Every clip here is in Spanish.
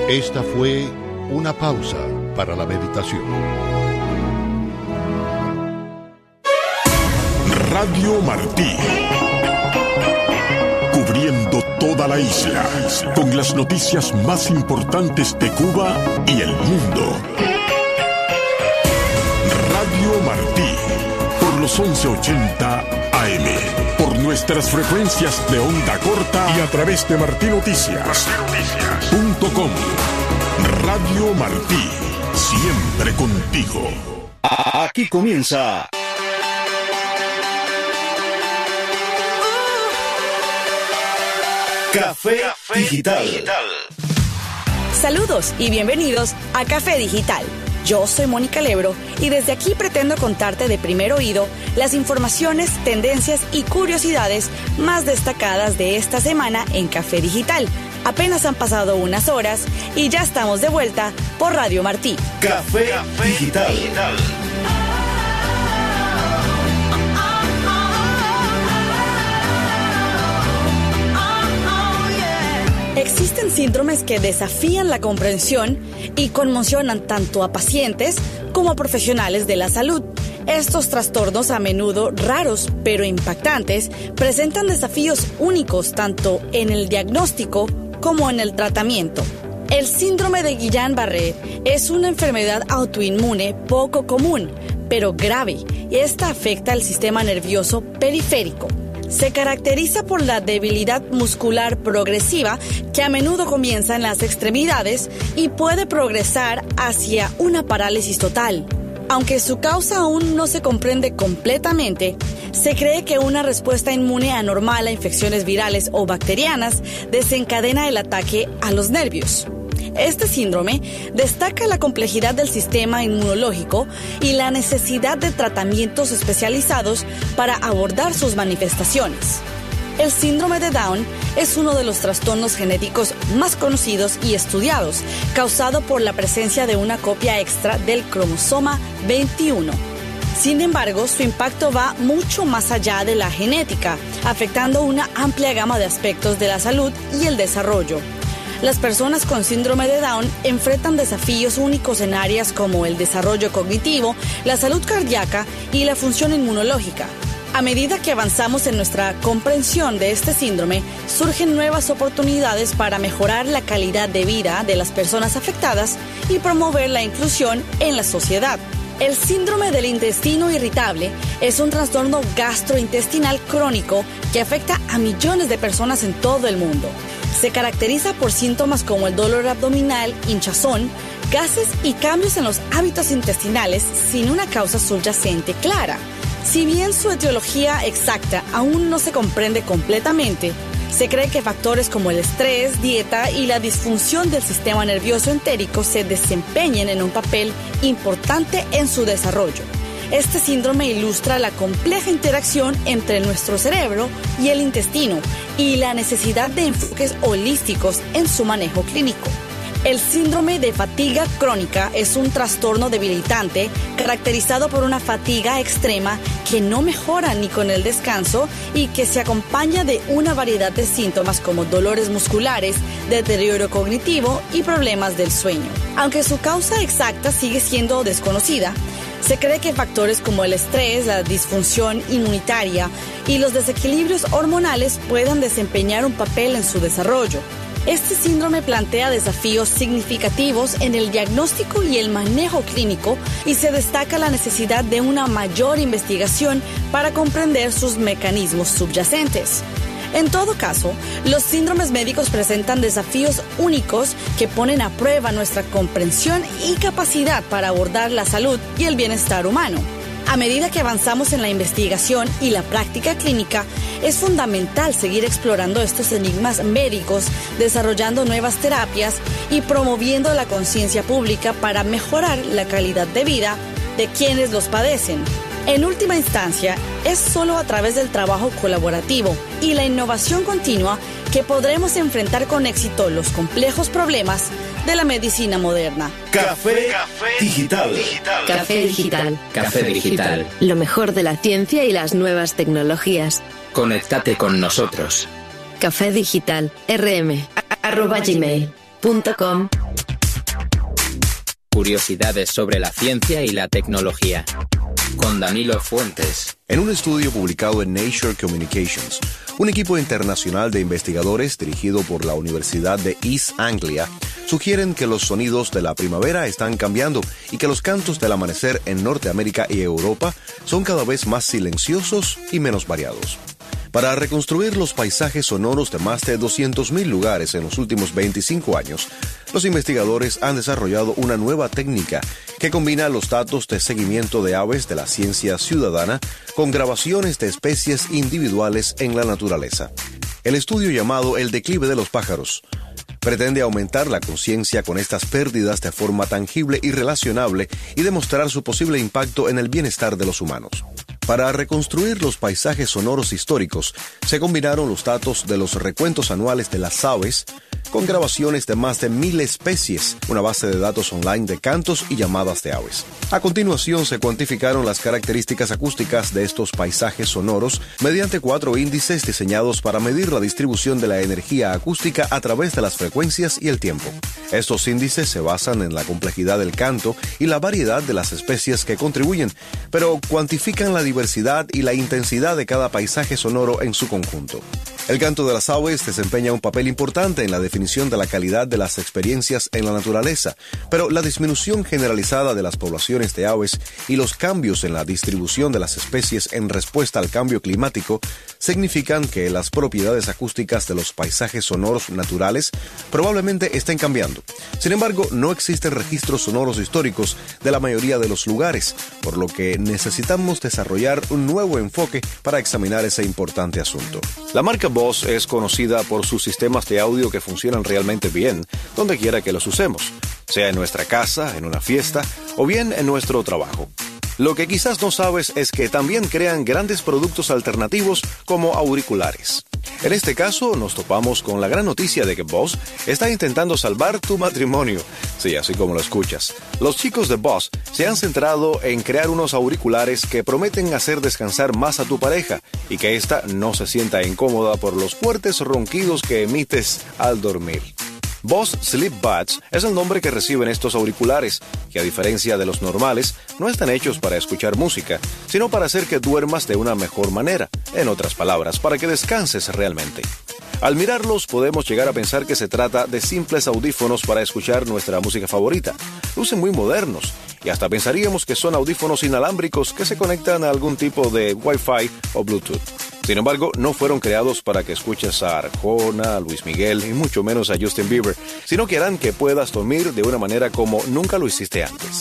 Esta fue una pausa para la meditación. Radio Martí. Cubriendo toda la isla, con las noticias más importantes de Cuba y el mundo. Radio Martí, por los 1180 AM, por nuestras frecuencias de onda corta y a través de martinoticias.com. Radio Martí, siempre contigo. Aquí comienza Café Digital. Saludos y bienvenidos a Café Digital. Yo soy Mónica Lebro y desde aquí pretendo contarte de primer oído las informaciones, tendencias y curiosidades más destacadas de esta semana en Café Digital. Apenas han pasado unas horas y ya estamos de vuelta por Radio Martí. Café Digital. Existen síndromes que desafían la comprensión y conmocionan tanto a pacientes como a profesionales de la salud. Estos trastornos, a menudo raros pero impactantes, presentan desafíos únicos tanto en el diagnóstico como en el tratamiento. El síndrome de Guillain-Barré es una enfermedad autoinmune poco común, pero grave, y esta afecta al sistema nervioso periférico. Se caracteriza por la debilidad muscular progresiva que a menudo comienza en las extremidades y puede progresar hacia una parálisis total. Aunque su causa aún no se comprende completamente, se cree que una respuesta inmune anormal a infecciones virales o bacterianas desencadena el ataque a los nervios. Este síndrome destaca la complejidad del sistema inmunológico y la necesidad de tratamientos especializados para abordar sus manifestaciones. El síndrome de Down es uno de los trastornos genéticos más conocidos y estudiados, causado por la presencia de una copia extra del cromosoma 21. Sin embargo, su impacto va mucho más allá de la genética, afectando una amplia gama de aspectos de la salud y el desarrollo. Las personas con síndrome de Down enfrentan desafíos únicos en áreas como el desarrollo cognitivo, la salud cardíaca y la función inmunológica. A medida que avanzamos en nuestra comprensión de este síndrome, surgen nuevas oportunidades para mejorar la calidad de vida de las personas afectadas y promover la inclusión en la sociedad. El síndrome del intestino irritable es un trastorno gastrointestinal crónico que afecta a millones de personas en todo el mundo. Se caracteriza por síntomas como el dolor abdominal, hinchazón, gases y cambios en los hábitos intestinales sin una causa subyacente clara. Si bien su etiología exacta aún no se comprende completamente, se cree que factores como el estrés, dieta y la disfunción del sistema nervioso entérico se desempeñen en un papel importante en su desarrollo. Este síndrome ilustra la compleja interacción entre nuestro cerebro y el intestino y la necesidad de enfoques holísticos en su manejo clínico. El síndrome de fatiga crónica es un trastorno debilitante caracterizado por una fatiga extrema que no mejora ni con el descanso y que se acompaña de una variedad de síntomas como dolores musculares, deterioro cognitivo y problemas del sueño. Aunque su causa exacta sigue siendo desconocida, se cree que factores como el estrés, la disfunción inmunitaria y los desequilibrios hormonales puedan desempeñar un papel en su desarrollo. Este síndrome plantea desafíos significativos en el diagnóstico y el manejo clínico y se destaca la necesidad de una mayor investigación para comprender sus mecanismos subyacentes. En todo caso, los síndromes médicos presentan desafíos únicos que ponen a prueba nuestra comprensión y capacidad para abordar la salud y el bienestar humano. A medida que avanzamos en la investigación y la práctica clínica, es fundamental seguir explorando estos enigmas médicos, desarrollando nuevas terapias y promoviendo la conciencia pública para mejorar la calidad de vida de quienes los padecen. En última instancia, es solo a través del trabajo colaborativo y la innovación continua que podremos enfrentar con éxito los complejos problemas de la medicina moderna. Café Digital. Café Digital. Café Digital. Lo mejor de la ciencia y las nuevas tecnologías. Conéctate con nosotros. Café Digital. rm@gmail.com curiosidades sobre la ciencia y la tecnología. Con Danilo Fuentes. En un estudio publicado en Nature Communications, un equipo internacional de investigadores dirigido por la Universidad de East Anglia sugieren que los sonidos de la primavera están cambiando y que los cantos del amanecer en Norteamérica y Europa son cada vez más silenciosos y menos variados. Para reconstruir los paisajes sonoros de más de 200.000 lugares en los últimos 25 años, los investigadores han desarrollado una nueva técnica que combina los datos de seguimiento de aves de la ciencia ciudadana con grabaciones de especies individuales en la naturaleza. El estudio llamado El declive de los pájaros pretende aumentar la conciencia con estas pérdidas de forma tangible y relacionable y demostrar su posible impacto en el bienestar de los humanos. Para reconstruir los paisajes sonoros históricos, se combinaron los datos de los recuentos anuales de las aves con grabaciones de más de 1.000 especies, una base de datos online de cantos y llamadas de aves. A continuación, se cuantificaron las características acústicas de estos paisajes sonoros mediante 4 índices diseñados para medir la distribución de la energía acústica a través de las frecuencias y el tiempo. Estos índices se basan en la complejidad del canto y la variedad de las especies que contribuyen, pero cuantifican la diversidad y la intensidad de cada paisaje sonoro en su conjunto. El canto de las aves desempeña un papel importante en la definición de la calidad de las experiencias en la naturaleza, pero la disminución generalizada de las poblaciones de aves y los cambios en la distribución de las especies en respuesta al cambio climático significan que las propiedades acústicas de los paisajes sonoros naturales probablemente estén cambiando. Sin embargo, no existen registros sonoros históricos de la mayoría de los lugares, por lo que necesitamos desarrollar un nuevo enfoque para examinar ese importante asunto. La marca Bose es conocida por sus sistemas de audio que funcionan realmente bien, donde quiera que los usemos, sea en nuestra casa, en una fiesta o bien en nuestro trabajo. Lo que quizás no sabes es que también crean grandes productos alternativos como auriculares. En este caso, nos topamos con la gran noticia de que Bose está intentando salvar tu matrimonio. Sí, así como lo escuchas. Los chicos de Bose se han centrado en crear unos auriculares que prometen hacer descansar más a tu pareja y que ésta no se sienta incómoda por los fuertes ronquidos que emites al dormir. Bose Sleep Buds es el nombre que reciben estos auriculares, que a diferencia de los normales, no están hechos para escuchar música, sino para hacer que duermas de una mejor manera, en otras palabras, para que descanses realmente. Al mirarlos podemos llegar a pensar que se trata de simples audífonos para escuchar nuestra música favorita. Lucen muy modernos y hasta pensaríamos que son audífonos inalámbricos que se conectan a algún tipo de Wi-Fi o Bluetooth. Sin embargo, no fueron creados para que escuches a Arjona, a Luis Miguel y mucho menos a Justin Bieber, sino que harán que puedas dormir de una manera como nunca lo hiciste antes.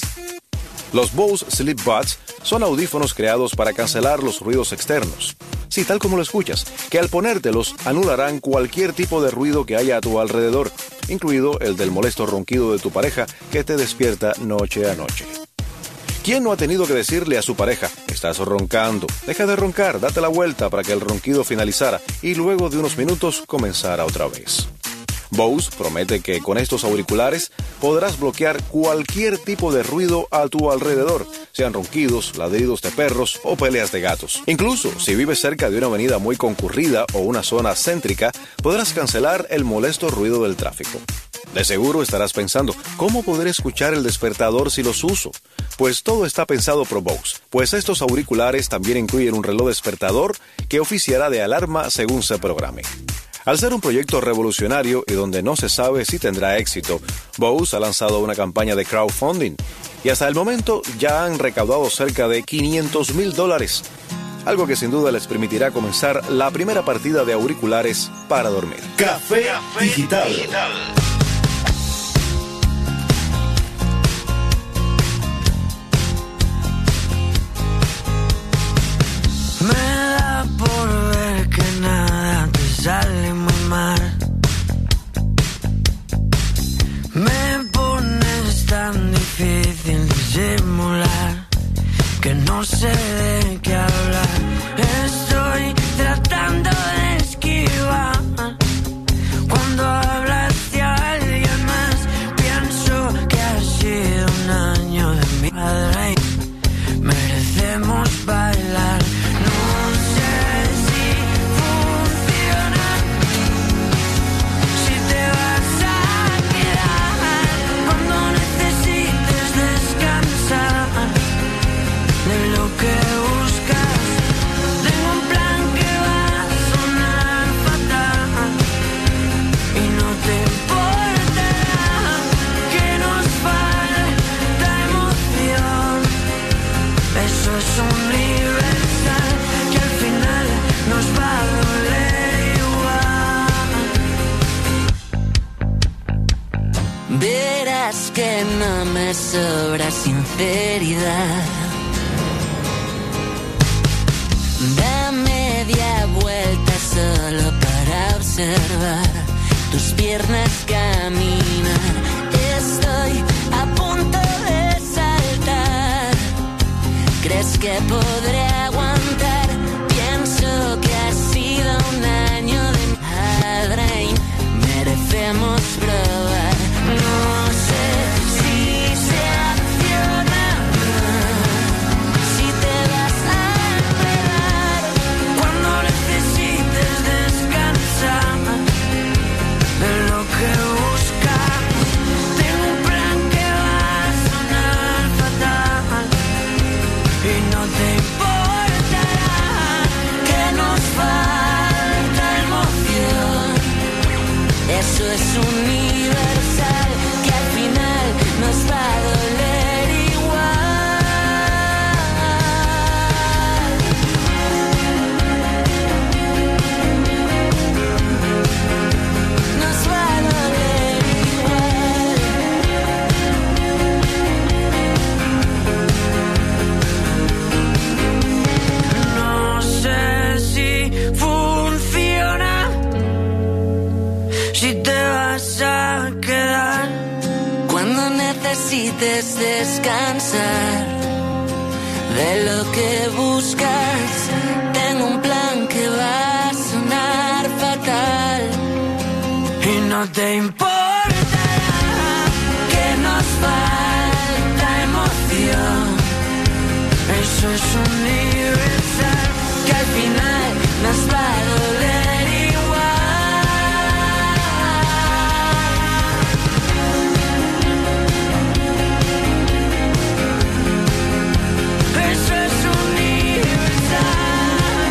Los Bose Sleep Buds son audífonos creados para cancelar los ruidos externos. Sí, tal como lo escuchas, que al ponértelos anularán cualquier tipo de ruido que haya a tu alrededor, incluido el del molesto ronquido de tu pareja que te despierta noche a noche. ¿Quién no ha tenido que decirle a su pareja, estás roncando, deja de roncar, date la vuelta para que el ronquido finalizara y luego de unos minutos comenzara otra vez? Bose promete que con estos auriculares podrás bloquear cualquier tipo de ruido a tu alrededor, sean ronquidos, ladridos de perros o peleas de gatos. Incluso si vives cerca de una avenida muy concurrida o una zona céntrica, podrás cancelar el molesto ruido del tráfico. De seguro estarás pensando, ¿cómo poder escuchar el despertador si los uso? Pues todo está pensado por Bose, pues estos auriculares también incluyen un reloj despertador que oficiará de alarma según se programe. Al ser un proyecto revolucionario y donde no se sabe si tendrá éxito, Bose ha lanzado una campaña de crowdfunding y hasta el momento ya han recaudado cerca de $500,000, algo que sin duda les permitirá comenzar la primera partida de auriculares para dormir. Café Digital. Me da por ver que nada te sale muy mal. Me pones tan difícil disimular que no sé de qué hablar. Estoy tratando de esquivar cuando hablas de alguien más. Pienso que ha sido un año de mi padre. Merecemos bailar. Necesites verás que no me sobra sinceridad. Da media vuelta solo para observar tus piernas caminar. Estoy a punto de saltar. ¿Crees que podré aguantar? Pienso que ha sido un año de madre y merecemos probar. No sé si se acciona, si te vas a enredar cuando necesites descansar de lo que buscas. Tengo un plan que va a sonar fatal y no te importará que nos falta emoción. Eso es universal, que al final nos va a doler igual. Nos va a doler igual. No sé si funciona, si te vas a quedar cuando necesites descansar de lo que buscas. Tengo un plan que va a sonar fatal y no te importará que nos falta emoción. Eso es universal, que al final nos va a doler igual. Eso es universal.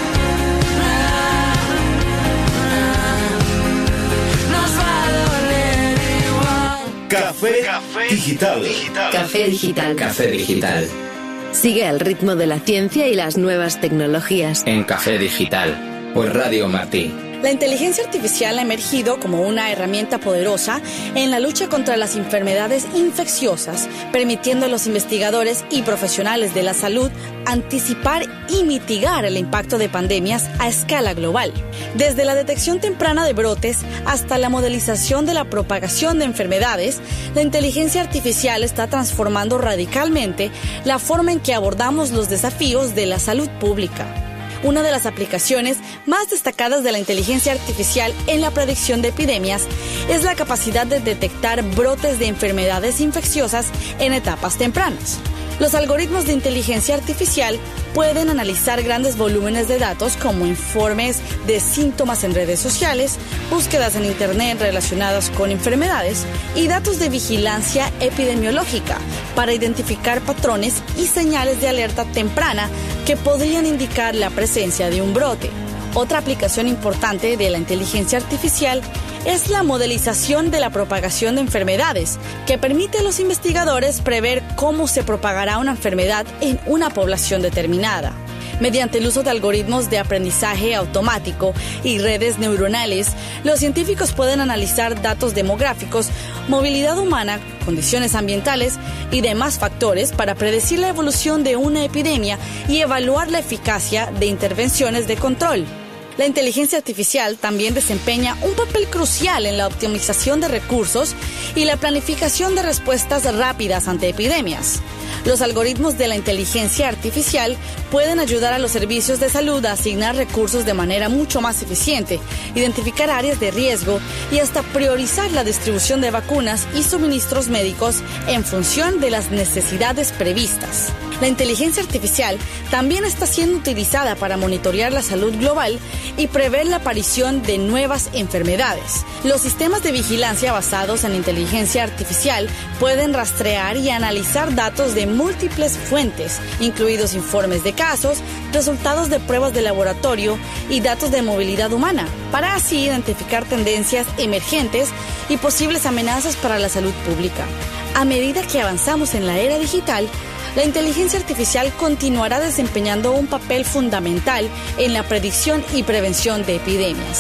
Nos va a doler igual. Café Digital. Café Digital. Café Digital. Sigue al ritmo de la ciencia y las nuevas tecnologías. En Café Digital, por Radio Martí. La inteligencia artificial ha emergido como una herramienta poderosa en la lucha contra las enfermedades infecciosas, permitiendo a los investigadores y profesionales de la salud anticipar y mitigar el impacto de pandemias a escala global. Desde la detección temprana de brotes hasta la modelización de la propagación de enfermedades, la inteligencia artificial está transformando radicalmente la forma en que abordamos los desafíos de la salud pública. Una de las aplicaciones más destacadas de la inteligencia artificial en la predicción de epidemias es la capacidad de detectar brotes de enfermedades infecciosas en etapas tempranas. Los algoritmos de inteligencia artificial pueden analizar grandes volúmenes de datos como informes de síntomas en redes sociales, búsquedas en Internet relacionadas con enfermedades y datos de vigilancia epidemiológica para identificar patrones y señales de alerta temprana que podrían indicar la presencia de un brote. Otra aplicación importante de la inteligencia artificial es la modelización de la propagación de enfermedades, que permite a los investigadores prever cómo se propagará una enfermedad en una población determinada. Mediante el uso de algoritmos de aprendizaje automático y redes neuronales, los científicos pueden analizar datos demográficos, movilidad humana, condiciones ambientales y demás factores para predecir la evolución de una epidemia y evaluar la eficacia de intervenciones de control. La inteligencia artificial también desempeña un papel crucial en la optimización de recursos y la planificación de respuestas rápidas ante epidemias. Los algoritmos de la inteligencia artificial pueden ayudar a los servicios de salud a asignar recursos de manera mucho más eficiente, identificar áreas de riesgo y hasta priorizar la distribución de vacunas y suministros médicos en función de las necesidades previstas. La inteligencia artificial también está siendo utilizada para monitorear la salud global y prever la aparición de nuevas enfermedades. Los sistemas de vigilancia basados en inteligencia artificial pueden rastrear y analizar datos de múltiples fuentes, incluidos informes de casos, resultados de pruebas de laboratorio y datos de movilidad humana, para así identificar tendencias emergentes y posibles amenazas para la salud pública. A medida que avanzamos en la era digital, la inteligencia artificial continuará desempeñando un papel fundamental en la predicción y prevención de epidemias.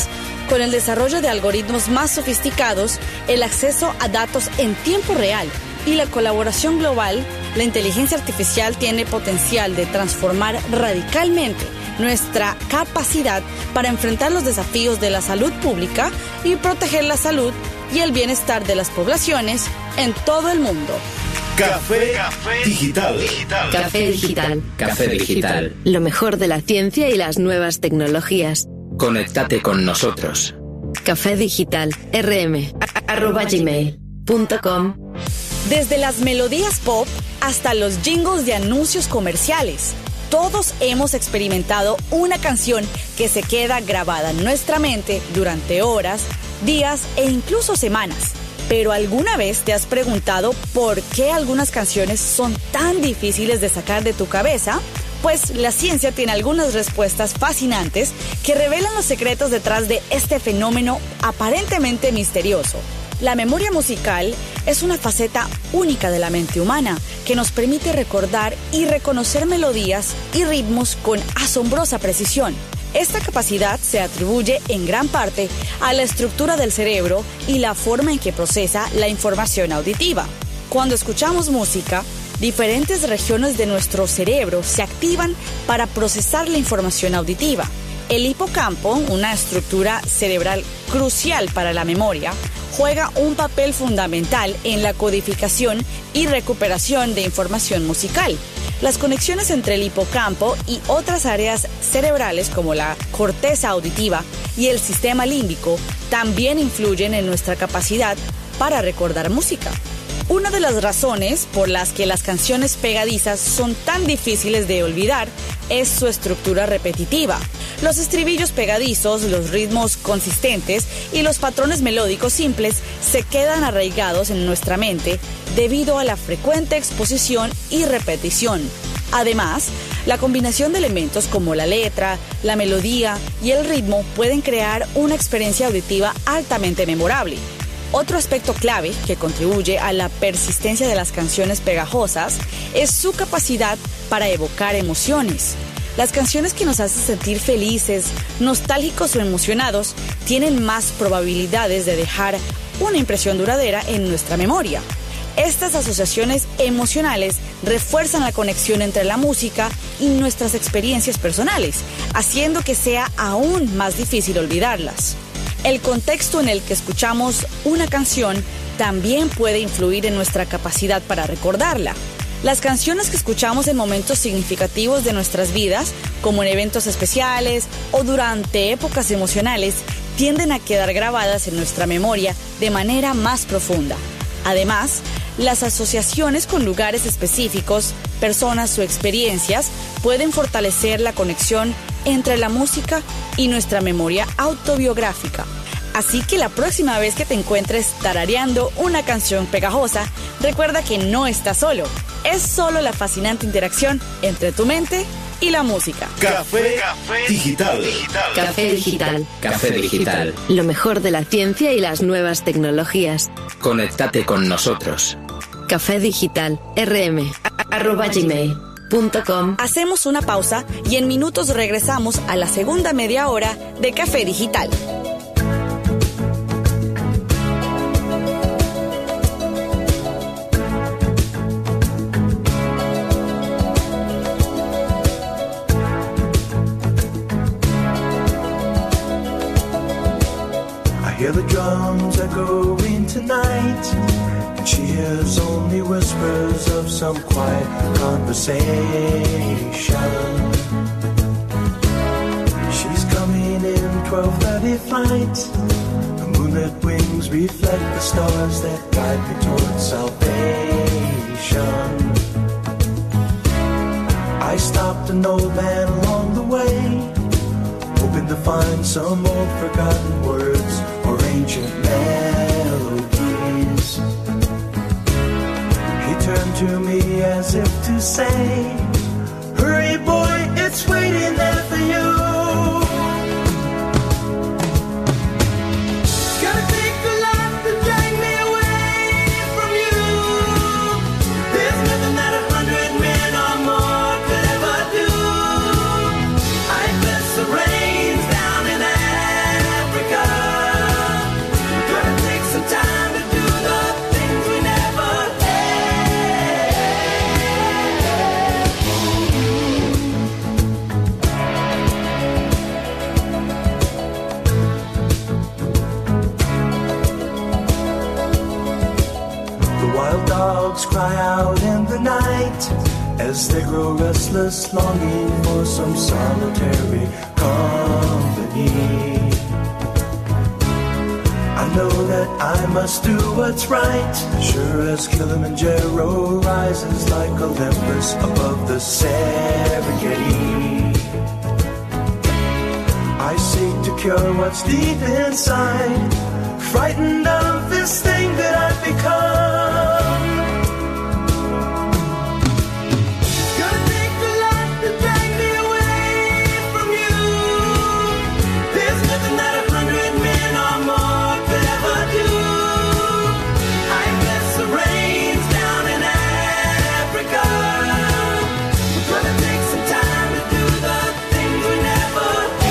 con el desarrollo de algoritmos más sofisticados, el acceso a datos en tiempo real y la colaboración global, la inteligencia artificial tiene potencial de transformar radicalmente nuestra capacidad para enfrentar los desafíos de la salud pública y proteger la salud y el bienestar de las poblaciones en todo el mundo. Café Digital. Café Digital. Café Digital. Lo mejor de la ciencia y las nuevas tecnologías. Conéctate con nosotros. Café Digital. rm@gmail.com. Desde las melodías pop hasta los jingles de anuncios comerciales, todos hemos experimentado una canción que se queda grabada en nuestra mente durante horas, días e incluso semanas. Pero ¿alguna vez te has preguntado por qué algunas canciones son tan difíciles de sacar de tu cabeza? Pues la ciencia tiene algunas respuestas fascinantes que revelan los secretos detrás de este fenómeno aparentemente misterioso. La memoria musical es una faceta única de la mente humana que nos permite recordar y reconocer melodías y ritmos con asombrosa precisión. Esta capacidad se atribuye en gran parte a la estructura del cerebro y la forma en que procesa la información auditiva. Cuando escuchamos música, diferentes regiones de nuestro cerebro se activan para procesar la información auditiva. El hipocampo, una estructura cerebral crucial para la memoria, juega un papel fundamental en la codificación y recuperación de información musical. Las conexiones entre el hipocampo y otras áreas cerebrales como la corteza auditiva y el sistema límbico también influyen en nuestra capacidad para recordar música. Una de las razones por las que las canciones pegadizas son tan difíciles de olvidar es su estructura repetitiva. Los estribillos pegadizos, los ritmos consistentes y los patrones melódicos simples se quedan arraigados en nuestra mente debido a la frecuente exposición y repetición. Además, la combinación de elementos como la letra, la melodía y el ritmo pueden crear una experiencia auditiva altamente memorable. Otro aspecto clave que contribuye a la persistencia de las canciones pegajosas es su capacidad para evocar emociones. Las canciones que nos hacen sentir felices, nostálgicos o emocionados tienen más probabilidades de dejar una impresión duradera en nuestra memoria. Estas asociaciones emocionales refuerzan la conexión entre la música y nuestras experiencias personales, haciendo que sea aún más difícil olvidarlas. El contexto en el que escuchamos una canción también puede influir en nuestra capacidad para recordarla. Las canciones que escuchamos en momentos significativos de nuestras vidas, como en eventos especiales o durante épocas emocionales, tienden a quedar grabadas en nuestra memoria de manera más profunda. Además, las asociaciones con lugares específicos, personas o experiencias pueden fortalecer la conexión entre la música y nuestra memoria autobiográfica. Así que la próxima vez que te encuentres tarareando una canción pegajosa, recuerda que no estás solo. Es solo la fascinante interacción entre tu mente y la música. Café Digital. Café Digital. Café Digital. Lo mejor de la ciencia y las nuevas tecnologías. Conéctate con nosotros. Café Digital. rm@gmail.com. Hacemos una pausa y en minutos regresamos a la segunda media hora de Café Digital. Hear the drums echoing tonight, and she hears only whispers of some quiet conversation. She's coming in 12:30 flight. The moonlit wings reflect the stars that guide me towards salvation. I stopped an old man along the way, hoping to find some old forgotten words or ancient melodies. He turned to me as if to say, hurry boy, it's waiting there for you. It's gonna take a lot to drag me away from you. There's nothing that 100 men or more could ever do. I bless the rains down in Africa. The wild dogs cry out in the night as they grow restless, longing for some solitary company. I know that I must do what's right, sure as Kilimanjaro rises like Olympus above the Serengeti. I seek to cure what's deep inside, frightened of this thing that I've become. Gonna take a lot to drag me away from you. There's nothing that 100 men or more could ever do. I bless the rains down in Africa. We're gonna take some time to do the things we never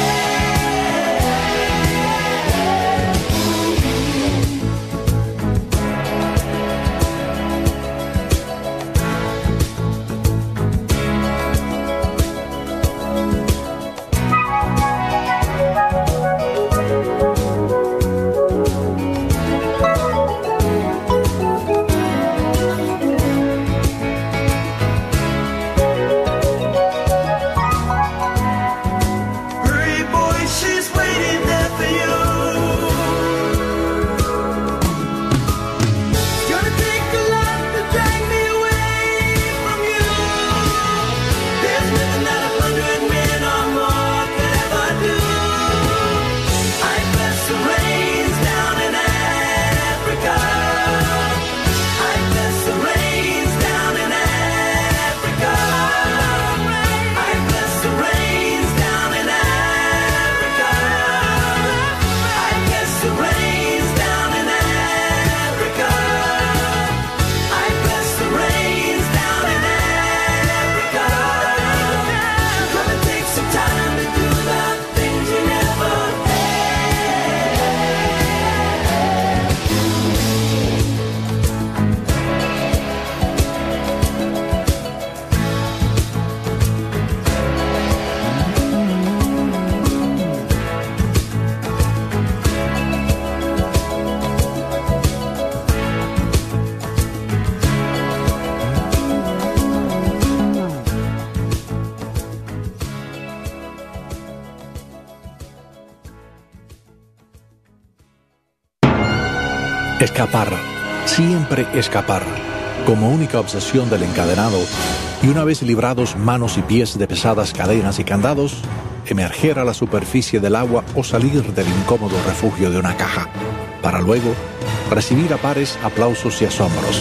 Escapar, siempre escapar, como única obsesión del encadenado, y una vez librados manos y pies de pesadas cadenas y candados, emerger a la superficie del agua o salir del incómodo refugio de una caja, para luego recibir a pares aplausos y asombros.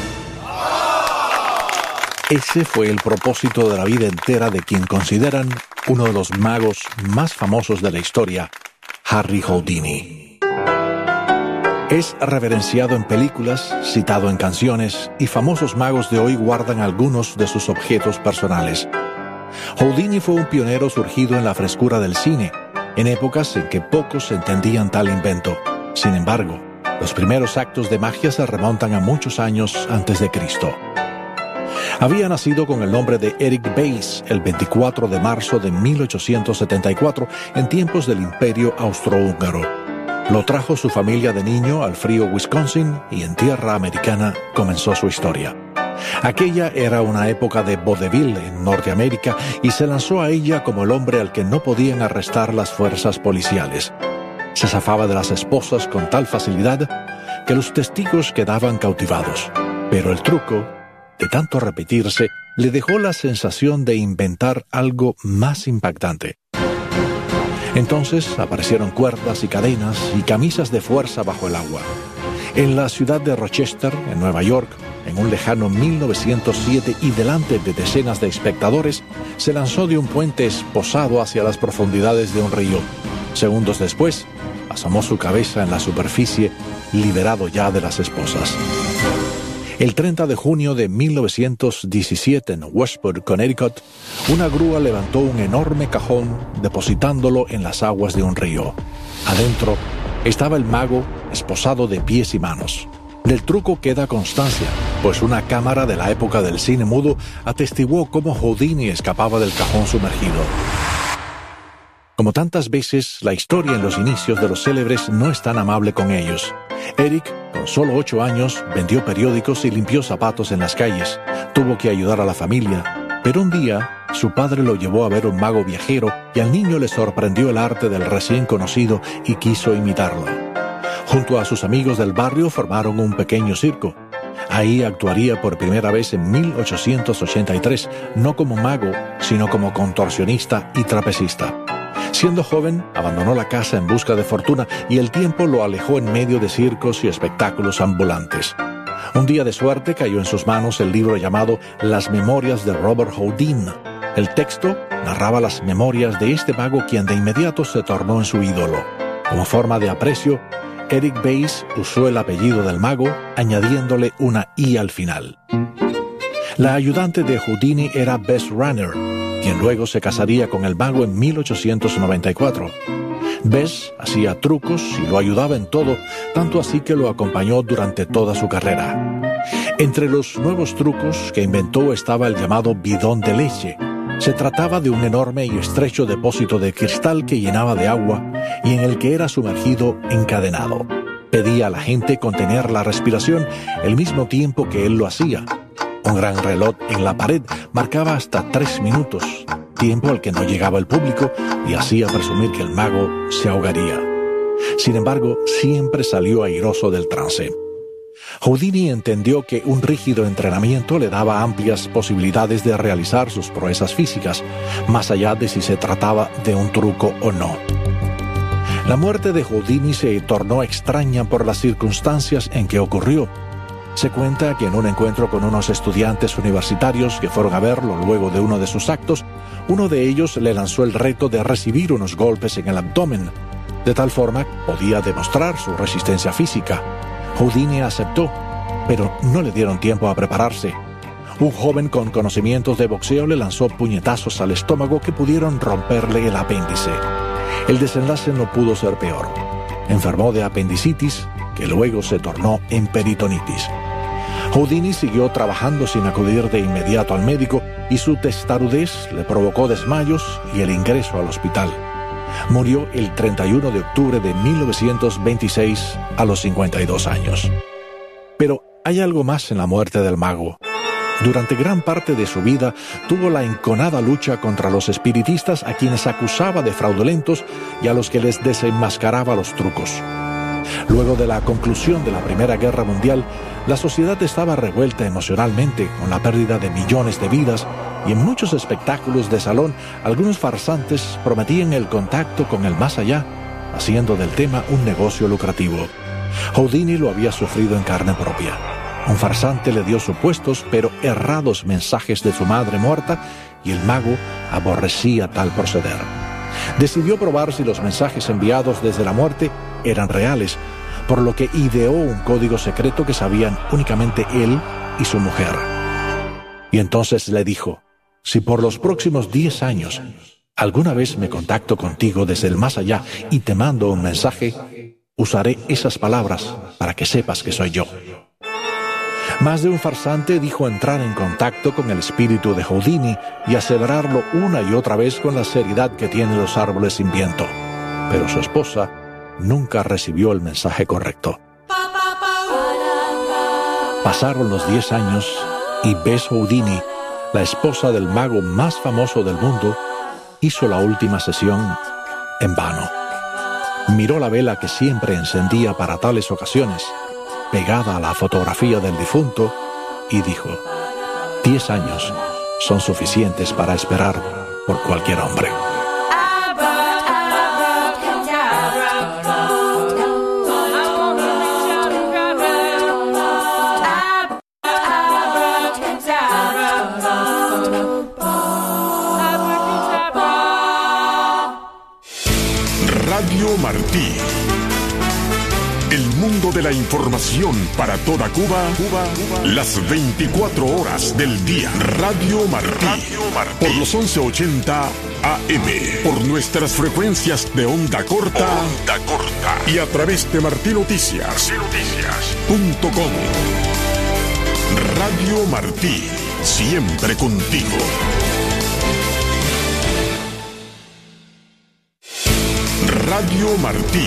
Ese fue el propósito de la vida entera de quien consideran uno de los magos más famosos de la historia, Harry Houdini. Es reverenciado en películas, citado en canciones, y famosos magos de hoy guardan algunos de sus objetos personales. Houdini fue un pionero surgido en la frescura del cine, en épocas en que pocos entendían tal invento. Sin embargo, los primeros actos de magia se remontan a muchos años antes de Cristo. Había nacido con el nombre de Eric Bayes el 24 de marzo de 1874, en tiempos del Imperio Austrohúngaro. Lo trajo su familia de niño al frío Wisconsin y en tierra americana comenzó su historia. Aquella era una época de vodevil en Norteamérica y se lanzó a ella como el hombre al que no podían arrestar las fuerzas policiales. Se zafaba de las esposas con tal facilidad que los testigos quedaban cautivados. Pero el truco, de tanto repetirse, le dejó la sensación de inventar algo más impactante. Entonces aparecieron cuerdas y cadenas y camisas de fuerza bajo el agua. En la ciudad de Rochester, en Nueva York, en un lejano 1907 y delante de decenas de espectadores, se lanzó de un puente esposado hacia las profundidades de un río. Segundos después, asomó su cabeza en la superficie, liberado ya de las esposas. El 30 de junio de 1917 en Westport, Connecticut, una grúa levantó un enorme cajón depositándolo en las aguas de un río. Adentro estaba el mago esposado de pies y manos. Del truco queda constancia, pues una cámara de la época del cine mudo atestiguó cómo Houdini escapaba del cajón sumergido. Como tantas veces, la historia en los inicios de los célebres no es tan amable con ellos. Eric, con solo 8 años, vendió periódicos y limpió zapatos en las calles. Tuvo que ayudar a la familia, pero un día su padre lo llevó a ver un mago viajero y al niño le sorprendió el arte del recién conocido y quiso imitarlo. Junto a sus amigos del barrio formaron un pequeño circo. Ahí actuaría por primera vez en 1883, no como mago, sino como contorsionista y trapecista. Siendo joven, abandonó la casa en busca de fortuna y el tiempo lo alejó en medio de circos y espectáculos ambulantes. Un día de suerte cayó en sus manos el libro llamado Las Memorias de Robert Houdin. El texto narraba las memorias de este mago quien de inmediato se tornó en su ídolo. Como forma de aprecio, Eric Bayes usó el apellido del mago, añadiéndole una I al final. La ayudante de Houdini era Bess Runner, quien luego se casaría con el mago en 1894. Bess hacía trucos y lo ayudaba en todo, tanto así que lo acompañó durante toda su carrera. Entre los nuevos trucos que inventó estaba el llamado bidón de leche. Se trataba de un enorme y estrecho depósito de cristal que llenaba de agua y en el que era sumergido encadenado. Pedía a la gente contener la respiración el mismo tiempo que él lo hacía. Un gran reloj en la pared marcaba hasta 3 minutos, tiempo al que no llegaba el público y hacía presumir que el mago se ahogaría. Sin embargo, siempre salió airoso del trance. Houdini entendió que un rígido entrenamiento le daba amplias posibilidades de realizar sus proezas físicas, más allá de si se trataba de un truco o no. La muerte de Houdini se tornó extraña por las circunstancias en que ocurrió. Se cuenta que en un encuentro con unos estudiantes universitarios que fueron a verlo luego de uno de sus actos, uno de ellos le lanzó el reto de recibir unos golpes en el abdomen. De tal forma, podía demostrar su resistencia física. Houdini aceptó, pero no le dieron tiempo a prepararse. Un joven con conocimientos de boxeo le lanzó puñetazos al estómago que pudieron romperle el apéndice. El desenlace no pudo ser peor. Enfermó de apendicitis, que luego se tornó en peritonitis. Houdini siguió trabajando sin acudir de inmediato al médico y su testarudez le provocó desmayos y el ingreso al hospital. Murió el 31 de octubre de 1926 a los 52 años. Pero hay algo más en la muerte del mago. Durante gran parte de su vida tuvo la enconada lucha contra los espiritistas a quienes acusaba de fraudulentos y a los que les desenmascaraba los trucos. Luego de la conclusión de la Primera Guerra Mundial, la sociedad estaba revuelta emocionalmente con la pérdida de millones de vidas y en muchos espectáculos de salón algunos farsantes prometían el contacto con el más allá, haciendo del tema un negocio lucrativo. Houdini lo había sufrido en carne propia. Un farsante le dio supuestos pero errados mensajes de su madre muerta y el mago aborrecía tal proceder. Decidió probar si los mensajes enviados desde la muerte eran reales, por lo que ideó un código secreto que sabían únicamente él y su mujer. Y entonces le dijo: si por los próximos 10 años alguna vez me contacto contigo desde el más allá y te mando un mensaje, usaré esas palabras para que sepas que soy yo. Más de un farsante dijo entrar en contacto con el espíritu de Houdini y aseverarlo una y otra vez con la seriedad que tienen los árboles sin viento. Pero su esposa nunca recibió el mensaje correcto. Pasaron los 10 años y Bess Houdini, la esposa del mago más famoso del mundo, hizo la última sesión en vano. Miró la vela que siempre encendía para tales ocasiones, pegada a la fotografía del difunto, y dijo: 10 años son suficientes para esperar por cualquier hombre. Radio Martí. El mundo de la información para toda Cuba, las 24 horas del día. Radio Martí. Por los 1180 AM. Por nuestras frecuencias de onda corta. Y a través de martinoticias.com. Radio Martí. Siempre contigo. Radio Martí.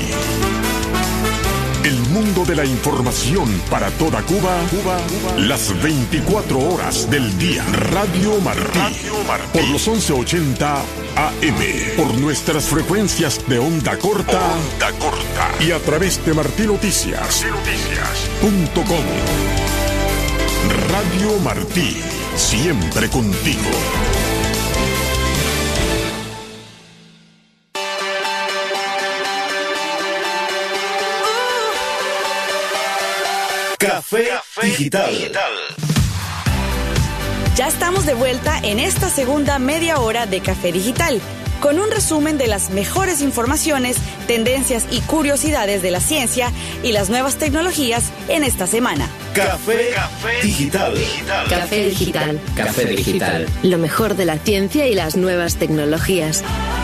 El mundo de la información para toda Cuba, las 24 horas del día. Radio Martí. Por los 1180 AM. Por nuestras frecuencias de onda corta. Y a través de martinoticias.com. Radio Martí. Siempre contigo. Café Digital. Ya estamos de vuelta en esta segunda media hora de Café Digital, con un resumen de las mejores informaciones, tendencias y curiosidades de la ciencia y las nuevas tecnologías en esta semana. Café Digital. Café Digital. Café Digital. Lo mejor de la ciencia y las nuevas tecnologías.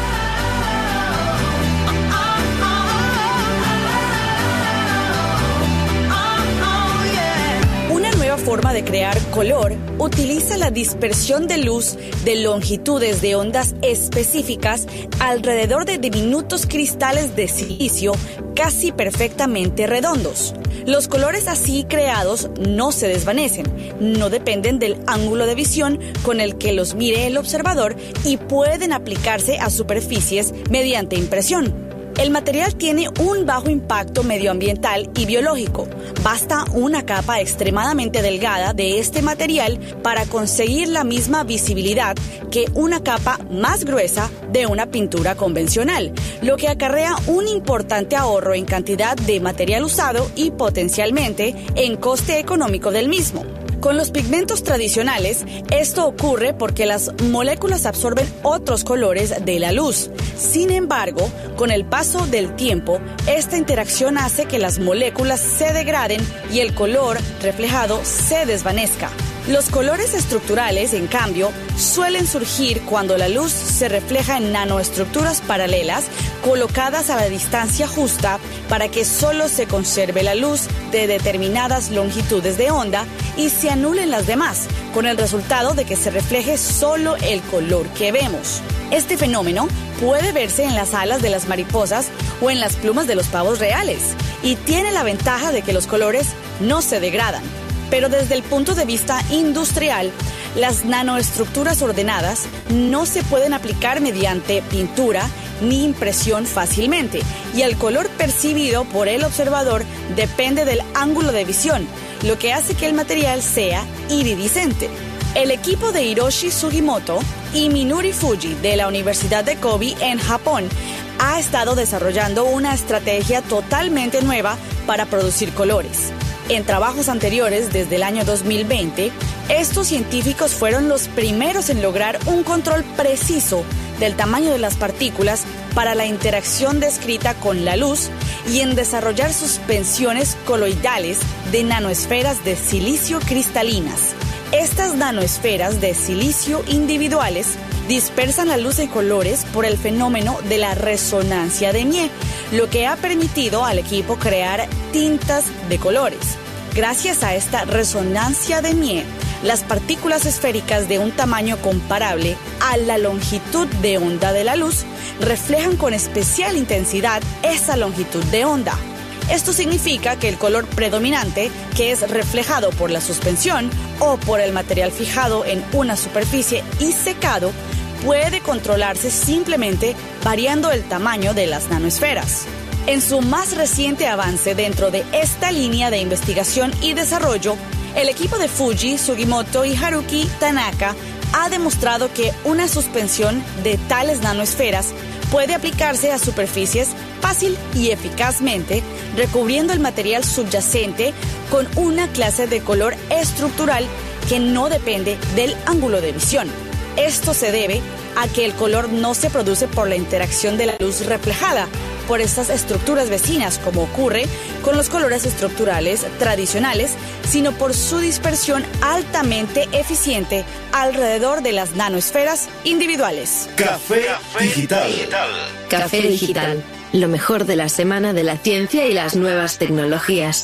Forma de crear color utiliza la dispersión de luz de longitudes de ondas específicas alrededor de diminutos cristales de silicio casi perfectamente redondos. Los colores así creados no se desvanecen, no dependen del ángulo de visión con el que los mire el observador y pueden aplicarse a superficies mediante impresión. El material tiene un bajo impacto medioambiental y biológico. Basta una capa extremadamente delgada de este material para conseguir la misma visibilidad que una capa más gruesa de una pintura convencional, lo que acarrea un importante ahorro en cantidad de material usado y potencialmente en coste económico del mismo. Con los pigmentos tradicionales, esto ocurre porque las moléculas absorben otros colores de la luz. Sin embargo, con el paso del tiempo, esta interacción hace que las moléculas se degraden y el color reflejado se desvanezca. Los colores estructurales, en cambio, suelen surgir cuando la luz se refleja en nanoestructuras paralelas colocadas a la distancia justa para que solo se conserve la luz de determinadas longitudes de onda y se anulen las demás, con el resultado de que se refleje solo el color que vemos. Este fenómeno puede verse en las alas de las mariposas o en las plumas de los pavos reales y tiene la ventaja de que los colores no se degradan. Pero desde el punto de vista industrial, las nanoestructuras ordenadas no se pueden aplicar mediante pintura ni impresión fácilmente, y el color percibido por el observador depende del ángulo de visión, lo que hace que el material sea iridiscente. El equipo de Hiroshi Sugimoto y Minori Fuji de la Universidad de Kobe en Japón ha estado desarrollando una estrategia totalmente nueva para producir colores. En trabajos anteriores, desde el año 2020, estos científicos fueron los primeros en lograr un control preciso del tamaño de las partículas para la interacción descrita con la luz y en desarrollar suspensiones coloidales de nanoesferas de silicio cristalinas. Estas nanoesferas de silicio individuales dispersan la luz en colores por el fenómeno de la resonancia de Mie, lo que ha permitido al equipo crear tintas de colores. Gracias a esta resonancia de Mie, las partículas esféricas de un tamaño comparable a la longitud de onda de la luz reflejan con especial intensidad esa longitud de onda. Esto significa que el color predominante, que es reflejado por la suspensión o por el material fijado en una superficie y secado, puede controlarse simplemente variando el tamaño de las nanoesferas. En su más reciente avance dentro de esta línea de investigación y desarrollo, el equipo de Fuji, Sugimoto y Haruki Tanaka ha demostrado que una suspensión de tales nanoesferas puede aplicarse a superficies fácil y eficazmente, recubriendo el material subyacente con una clase de color estructural que no depende del ángulo de visión. Esto se debe a que el color no se produce por la interacción de la luz reflejada por estas estructuras vecinas, como ocurre con los colores estructurales tradicionales, sino por su dispersión altamente eficiente alrededor de las nanoesferas individuales. Café Digital. Café Digital. Lo mejor de la semana de la ciencia y las nuevas tecnologías.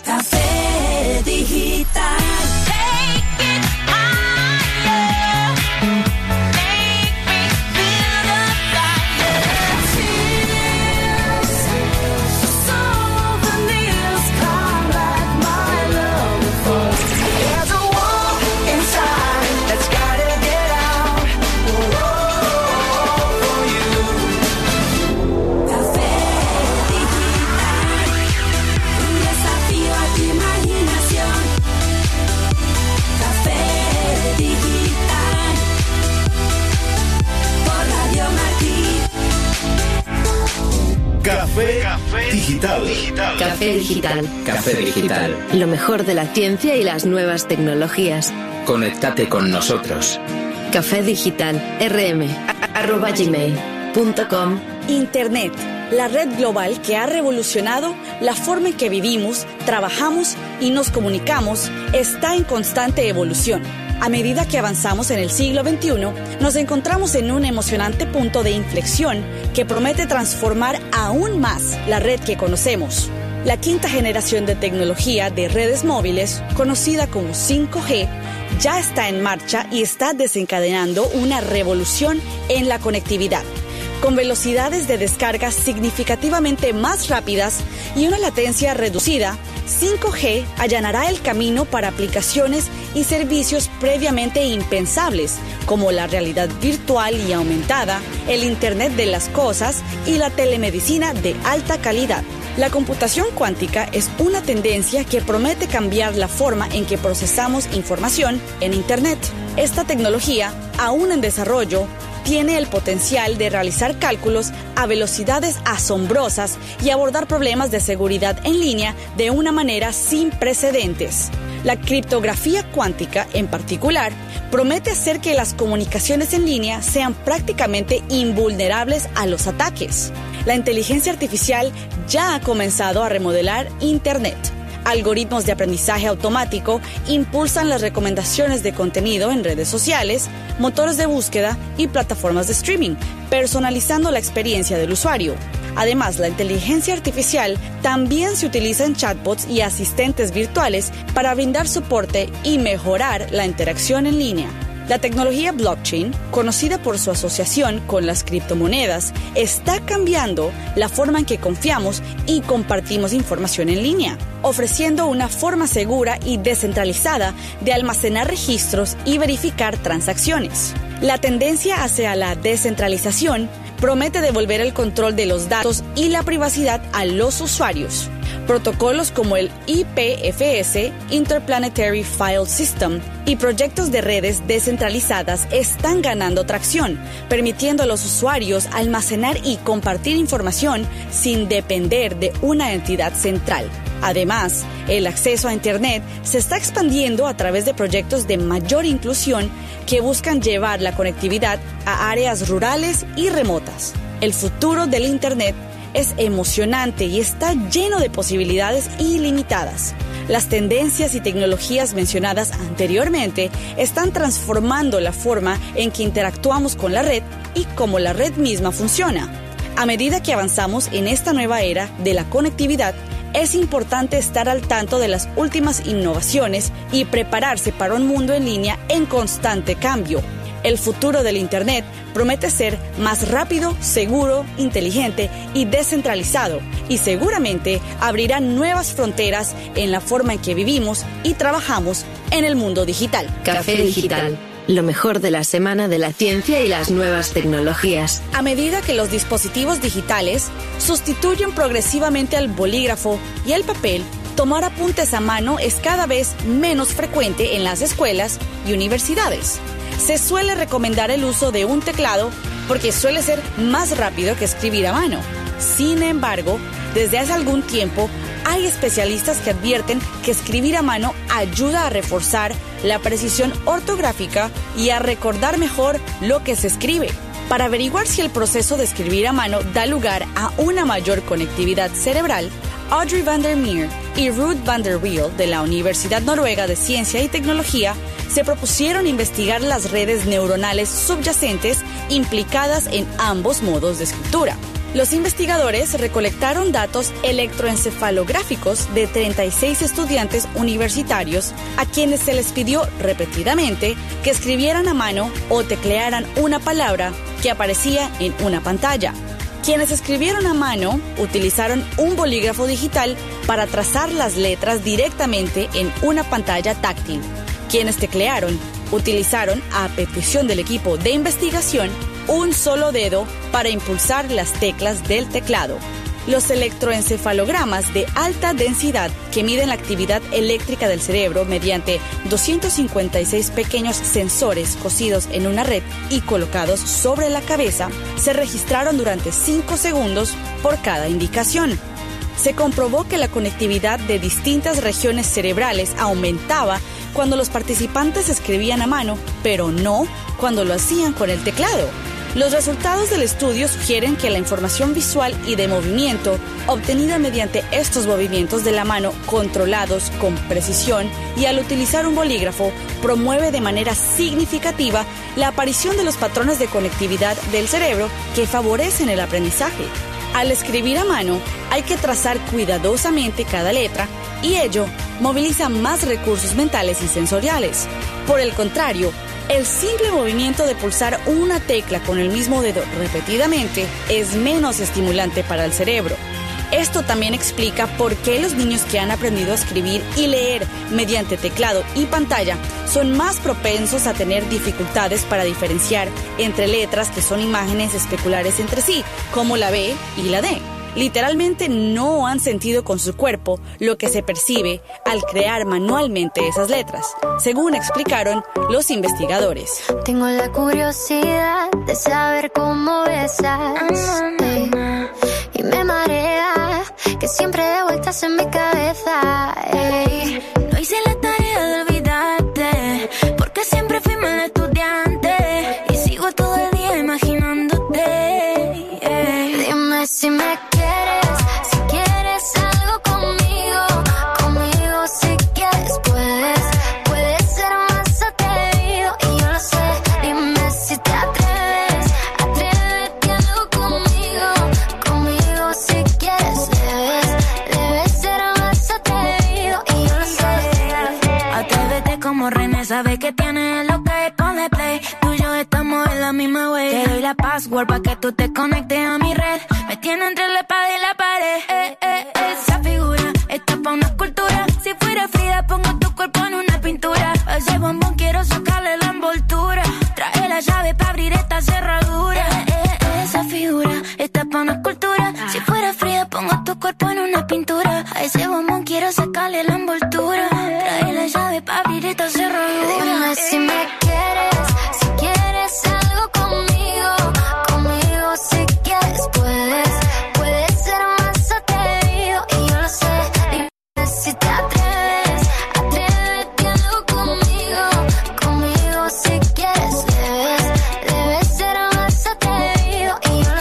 Café Digital. Digital. Café Digital. Café Digital. Lo mejor de la ciencia y las nuevas tecnologías. Conéctate con nosotros. Café Digital. rm@gmail.com. Internet, la red global que ha revolucionado la forma en que vivimos, trabajamos y nos comunicamos, está en constante evolución. A medida que avanzamos en el siglo XXI, nos encontramos en un emocionante punto de inflexión que promete transformar aún más la red que conocemos. La quinta generación de tecnología de redes móviles, conocida como 5G, ya está en marcha y está desencadenando una revolución en la conectividad. Con velocidades de descarga significativamente más rápidas y una latencia reducida, 5G allanará el camino para aplicaciones y servicios previamente impensables, como la realidad virtual y aumentada, el Internet de las cosas y la telemedicina de alta calidad. La computación cuántica es una tendencia que promete cambiar la forma en que procesamos información en Internet. Esta tecnología, aún en desarrollo, tiene el potencial de realizar cálculos a velocidades asombrosas y abordar problemas de seguridad en línea de una manera sin precedentes. La criptografía cuántica, en particular, promete hacer que las comunicaciones en línea sean prácticamente invulnerables a los ataques. La inteligencia artificial ya ha comenzado a remodelar Internet. Algoritmos de aprendizaje automático impulsan las recomendaciones de contenido en redes sociales, motores de búsqueda y plataformas de streaming, personalizando la experiencia del usuario. Además, la inteligencia artificial también se utiliza en chatbots y asistentes virtuales para brindar soporte y mejorar la interacción en línea. La tecnología blockchain, conocida por su asociación con las criptomonedas, está cambiando la forma en que confiamos y compartimos información en línea, ofreciendo una forma segura y descentralizada de almacenar registros y verificar transacciones. La tendencia hacia la descentralización promete devolver el control de los datos y la privacidad a los usuarios. Protocolos como el IPFS, Interplanetary File System, y proyectos de redes descentralizadas están ganando tracción, permitiendo a los usuarios almacenar y compartir información sin depender de una entidad central. Además, el acceso a Internet se está expandiendo a través de proyectos de mayor inclusión que buscan llevar la conectividad a áreas rurales y remotas. El futuro del Internet es emocionante y está lleno de posibilidades ilimitadas. Las tendencias y tecnologías mencionadas anteriormente están transformando la forma en que interactuamos con la red y cómo la red misma funciona. A medida que avanzamos en esta nueva era de la conectividad, es importante estar al tanto de las últimas innovaciones y prepararse para un mundo en línea en constante cambio. El futuro del Internet promete ser más rápido, seguro, inteligente y descentralizado, y seguramente abrirá nuevas fronteras en la forma en que vivimos y trabajamos en el mundo digital. Café Digital. Lo mejor de la semana de la ciencia y las nuevas tecnologías. A medida que los dispositivos digitales sustituyen progresivamente al bolígrafo y el papel, tomar apuntes a mano es cada vez menos frecuente en las escuelas y universidades. Se suele recomendar el uso de un teclado porque suele ser más rápido que escribir a mano. Sin embargo, desde hace algún tiempo hay especialistas que advierten que escribir a mano ayuda a reforzar la precisión ortográfica y a recordar mejor lo que se escribe. Para averiguar si el proceso de escribir a mano da lugar a una mayor conectividad cerebral, Audrey van der Meer y Ruud van der Wiel de la Universidad Noruega de Ciencia y Tecnología se propusieron investigar las redes neuronales subyacentes implicadas en ambos modos de escritura. Los investigadores recolectaron datos electroencefalográficos de 36 estudiantes universitarios a quienes se les pidió repetidamente que escribieran a mano o teclearan una palabra que aparecía en una pantalla. Quienes escribieron a mano utilizaron un bolígrafo digital para trazar las letras directamente en una pantalla táctil. Quienes teclearon utilizaron, a petición del equipo de investigación, un solo dedo para impulsar las teclas del teclado. Los electroencefalogramas de alta densidad que miden la actividad eléctrica del cerebro mediante 256 pequeños sensores cosidos en una red y colocados sobre la cabeza se registraron durante 5 segundos por cada indicación. se comprobó que la conectividad de distintas regiones cerebrales aumentaba cuando los participantes escribían a mano, pero no cuando lo hacían con el teclado. Los resultados del estudio sugieren que la información visual y de movimiento obtenida mediante estos movimientos de la mano controlados con precisión y al utilizar un bolígrafo promueve de manera significativa la aparición de los patrones de conectividad del cerebro que favorecen el aprendizaje. Al escribir a mano hay que trazar cuidadosamente cada letra y ello moviliza más recursos mentales y sensoriales. Por el contrario, el simple movimiento de pulsar una tecla con el mismo dedo repetidamente es menos estimulante para el cerebro. Esto también explica por qué los niños que han aprendido a escribir y leer mediante teclado y pantalla son más propensos a tener dificultades para diferenciar entre letras que son imágenes especulares entre sí, como la B y la D. Literalmente no han sentido con su cuerpo lo que se percibe al crear manualmente esas letras, según explicaron los investigadores. Tengo la curiosidad de saber cómo besas, y me marea que siempre de vueltas en mi cabeza. No hice la tarea de olvidarte, porque siempre fui mal estudiante y sigo todo el día imaginándote. Dime si me quieres, si quieres algo conmigo, conmigo si quieres puedes ser más atrevido y yo lo sé. Dime si te atreves, atrévete algo conmigo, conmigo si quieres debes ser más atrevido y yo lo sé. Atrévete como René, sabe que tiene lo que ponle play. Tú y yo estamos en la misma way. Te doy la password pa' que tú te conectes a mi red. Me tiene entre la espada y la pared. Esa figura está pa' una escultura. Si fuera Frida pongo tu cuerpo en una pintura. A ese bombón quiero sacarle la envoltura. Trae la llave pa' abrir esta cerradura. Esa figura está pa' una escultura. Si fuera Frida pongo tu cuerpo en una pintura. A ese bombón quiero sacarle la envoltura. Trae la llave pa' abrir esta cerradura. Dime si me quieres, si quieres algo conmigo, conmigo si quieres puedes ser más atrevido y yo lo sé. Dime si te atreves, atrévete algo conmigo, conmigo si quieres debes ser más atrevido y yo lo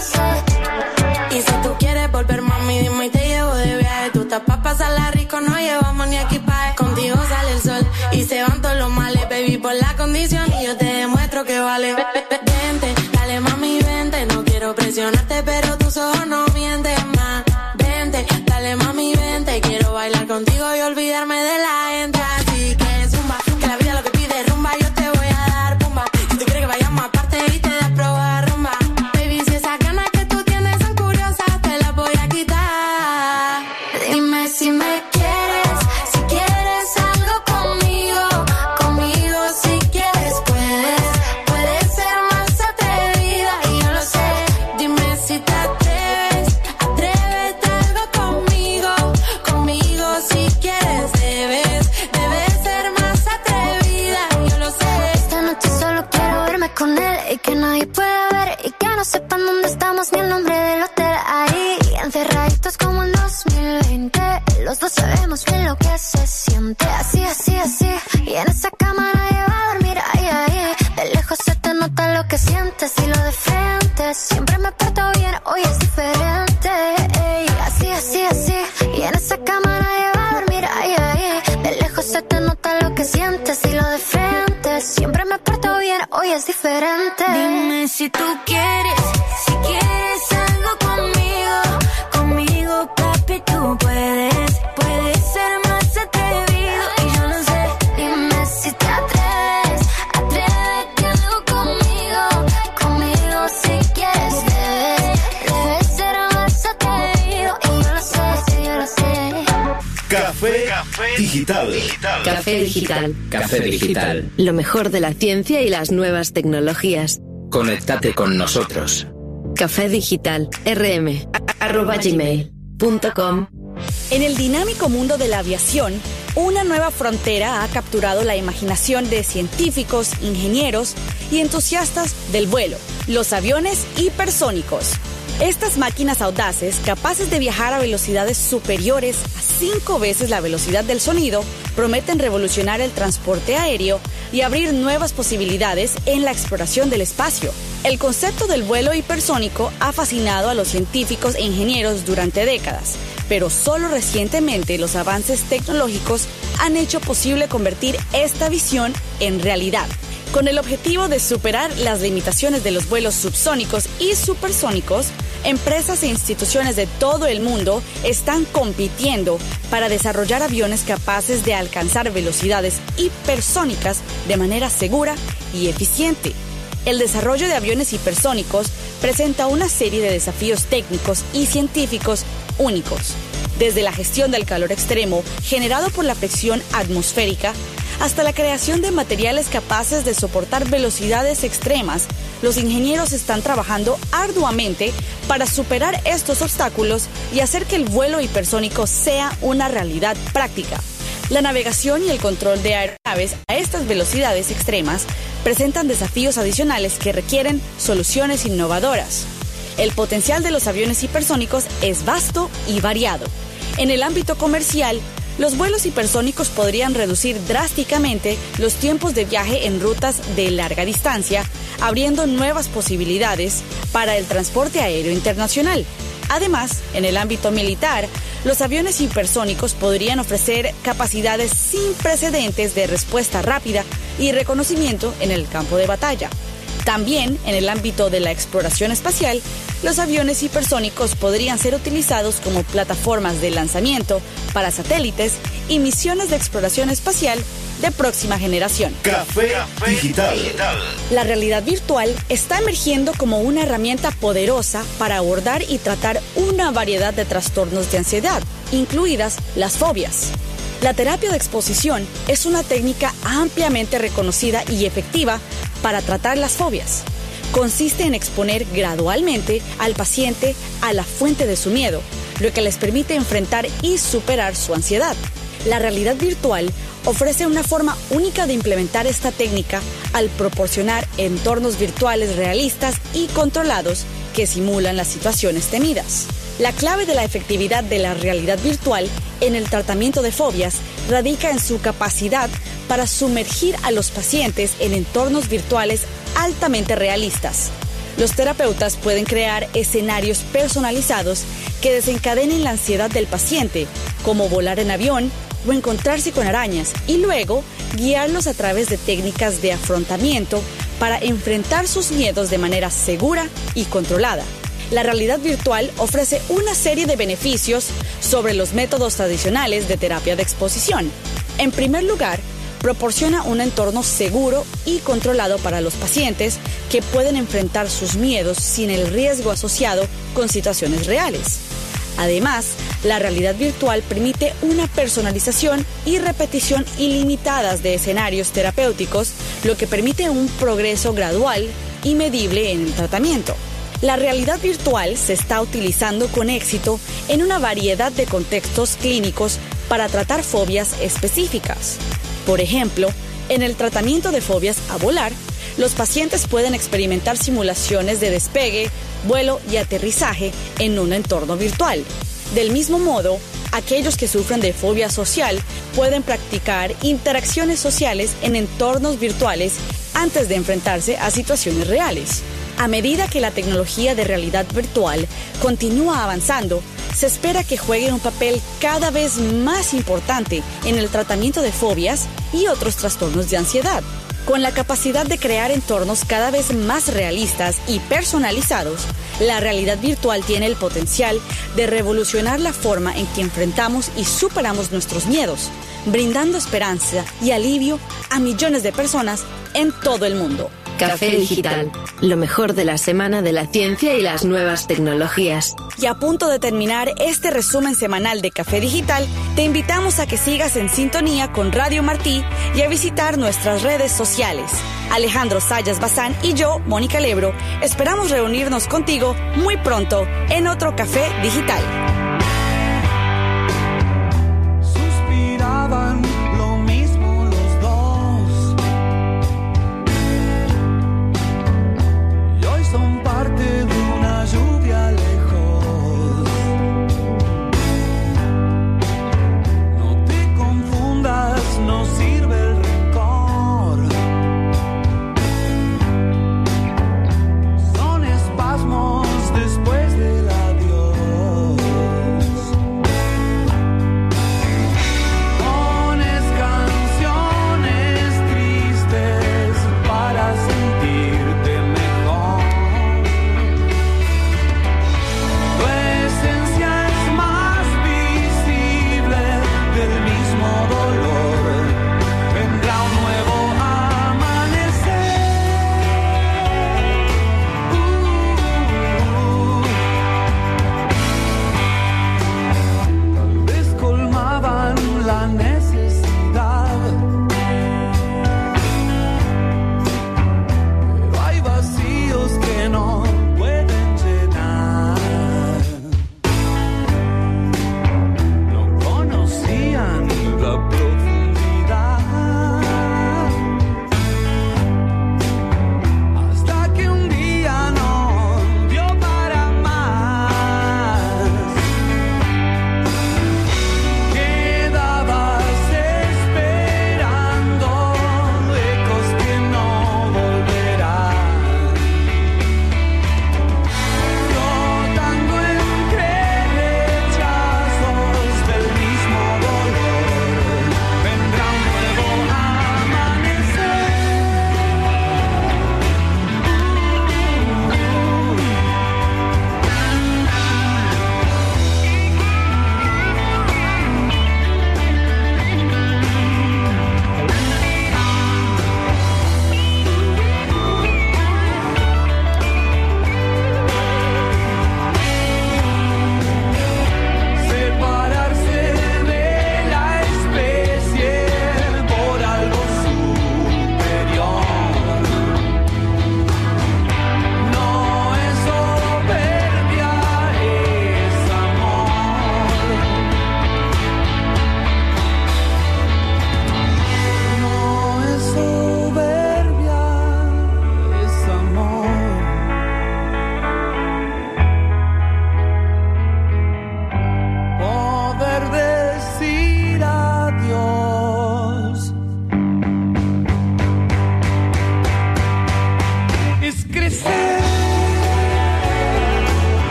sé. Y si tú quieres volver, mami, dime y te llevo de viaje. Tú estás pa' pasarla rico, no llevamos ni equipaje. Contigo sale el sol y se van todos los males, baby, por la condición y yo te demuestro que vale. Vente, dale mami, vente, no quiero presionarte, pero tus ojos no mienten más. Vente, dale mami, vente, quiero bailar contigo y olvidarme de la gente. Así que zumba, que la vida lo que pide es rumba, yo te voy a dar pumba. Si tú quieres que vayamos aparte y te das probar rumba, baby, si esas ganas que tú tienes son curiosas, te las voy a quitar. Dime si me quieres, si quieres algo conmigo, conmigo si quieres puedes ser más atrevida y yo lo sé. Dime si te atreves, atrévete algo conmigo, conmigo si quieres debes ser más atrevida, yo lo sé. Esta noche solo quiero verme con él y que nadie pueda ver y que no sepan dónde estamos ni el nombre del hotel. Ahí encerraditos como en 2020, los dos sabemos bien lo que se siente. Así, así, así, y en esa cama nadie va a dormir. Ahí, ahí, de lejos se te nota lo que sientes y lo de frente. Siempre me porto bien, hoy es diferente. Ey, así, así, así, y en esa cama nadie va a dormir. Ahí, ahí, de lejos se te nota lo que sientes y lo de frente. Siempre me porto bien, hoy es diferente. Dime si tú quieres, si quieres algo conmigo, conmigo papi tú puedes ser más atrevido y yo lo sé. Dime si te atreves, atrévete algo conmigo, conmigo si quieres debes ser más atrevido y yo lo sé, yo lo sé. Café Digital. Café Digital. Café Digital. Lo mejor de la ciencia y las nuevas tecnologías. Conéctate con nosotros. Café Digital, rm@gmail.com. En el dinámico mundo de la aviación, una nueva frontera ha capturado la imaginación de científicos, ingenieros y entusiastas del vuelo, los aviones hipersónicos. Estas máquinas audaces, capaces de viajar a velocidades superiores a 5 veces la velocidad del sonido, prometen revolucionar el transporte aéreo y abrir nuevas posibilidades en la exploración del espacio. El concepto del vuelo hipersónico ha fascinado a los científicos e ingenieros durante décadas, pero solo recientemente los avances tecnológicos han hecho posible convertir esta visión en realidad. Con el objetivo de superar las limitaciones de los vuelos subsónicos y supersónicos, empresas e instituciones de todo el mundo están compitiendo para desarrollar aviones capaces de alcanzar velocidades hipersónicas de manera segura y eficiente. El desarrollo de aviones hipersónicos presenta una serie de desafíos técnicos y científicos únicos, desde la gestión del calor extremo generado por la presión atmosférica hasta la creación de materiales capaces de soportar velocidades extremas. Los ingenieros están trabajando arduamente para superar estos obstáculos y hacer que el vuelo hipersónico sea una realidad práctica. La navegación y el control de aeronaves a estas velocidades extremas presentan desafíos adicionales que requieren soluciones innovadoras. El potencial de los aviones hipersónicos es vasto y variado. En el ámbito comercial, los vuelos hipersónicos podrían reducir drásticamente los tiempos de viaje en rutas de larga distancia, abriendo nuevas posibilidades para el transporte aéreo internacional. Además, en el ámbito militar, los aviones hipersónicos podrían ofrecer capacidades sin precedentes de respuesta rápida y reconocimiento en el campo de batalla. También, en el ámbito de la exploración espacial, los aviones hipersónicos podrían ser utilizados como plataformas de lanzamiento para satélites y misiones de exploración espacial de próxima generación. Café Digital. La realidad virtual está emergiendo como una herramienta poderosa para abordar y tratar una variedad de trastornos de ansiedad, incluidas las fobias. La terapia de exposición es una técnica ampliamente reconocida y efectiva para tratar las fobias. Consiste en exponer gradualmente al paciente a la fuente de su miedo, lo que les permite enfrentar y superar su ansiedad. La realidad virtual ofrece una forma única de implementar esta técnica al proporcionar entornos virtuales realistas y controlados que simulan las situaciones temidas. La clave de la efectividad de la realidad virtual en el tratamiento de fobias radica en su capacidad para sumergir a los pacientes en entornos virtuales altamente realistas. Los terapeutas pueden crear escenarios personalizados que desencadenen la ansiedad del paciente, como volar en avión o encontrarse con arañas, y luego guiarlos a través de técnicas de afrontamiento para enfrentar sus miedos de manera segura y controlada. La realidad virtual ofrece una serie de beneficios sobre los métodos tradicionales de terapia de exposición. En primer lugar, proporciona un entorno seguro y controlado para los pacientes que pueden enfrentar sus miedos sin el riesgo asociado con situaciones reales. Además, la realidad virtual permite una personalización y repetición ilimitadas de escenarios terapéuticos, lo que permite un progreso gradual y medible en el tratamiento. La realidad virtual se está utilizando con éxito en una variedad de contextos clínicos para tratar fobias específicas. Por ejemplo, en el tratamiento de fobias a volar, los pacientes pueden experimentar simulaciones de despegue, vuelo y aterrizaje en un entorno virtual. Del mismo modo, aquellos que sufren de fobia social pueden practicar interacciones sociales en entornos virtuales antes de enfrentarse a situaciones reales. A medida que la tecnología de realidad virtual continúa avanzando, se espera que juegue un papel cada vez más importante en el tratamiento de fobias y otros trastornos de ansiedad. Con la capacidad de crear entornos cada vez más realistas y personalizados, la realidad virtual tiene el potencial de revolucionar la forma en que enfrentamos y superamos nuestros miedos, brindando esperanza y alivio a millones de personas en todo el mundo. Café Digital, lo mejor de la semana de la ciencia y las nuevas tecnologías. Y a punto de terminar este resumen semanal de Café Digital, te invitamos a que sigas en sintonía con Radio Martí y a visitar nuestras redes sociales. Alejandro Sayas Bazán y yo, Mónica Lebro, esperamos reunirnos contigo muy pronto en otro Café Digital. Suspiraban lo mismo los dos, y hoy son parte de una lluvia alegre.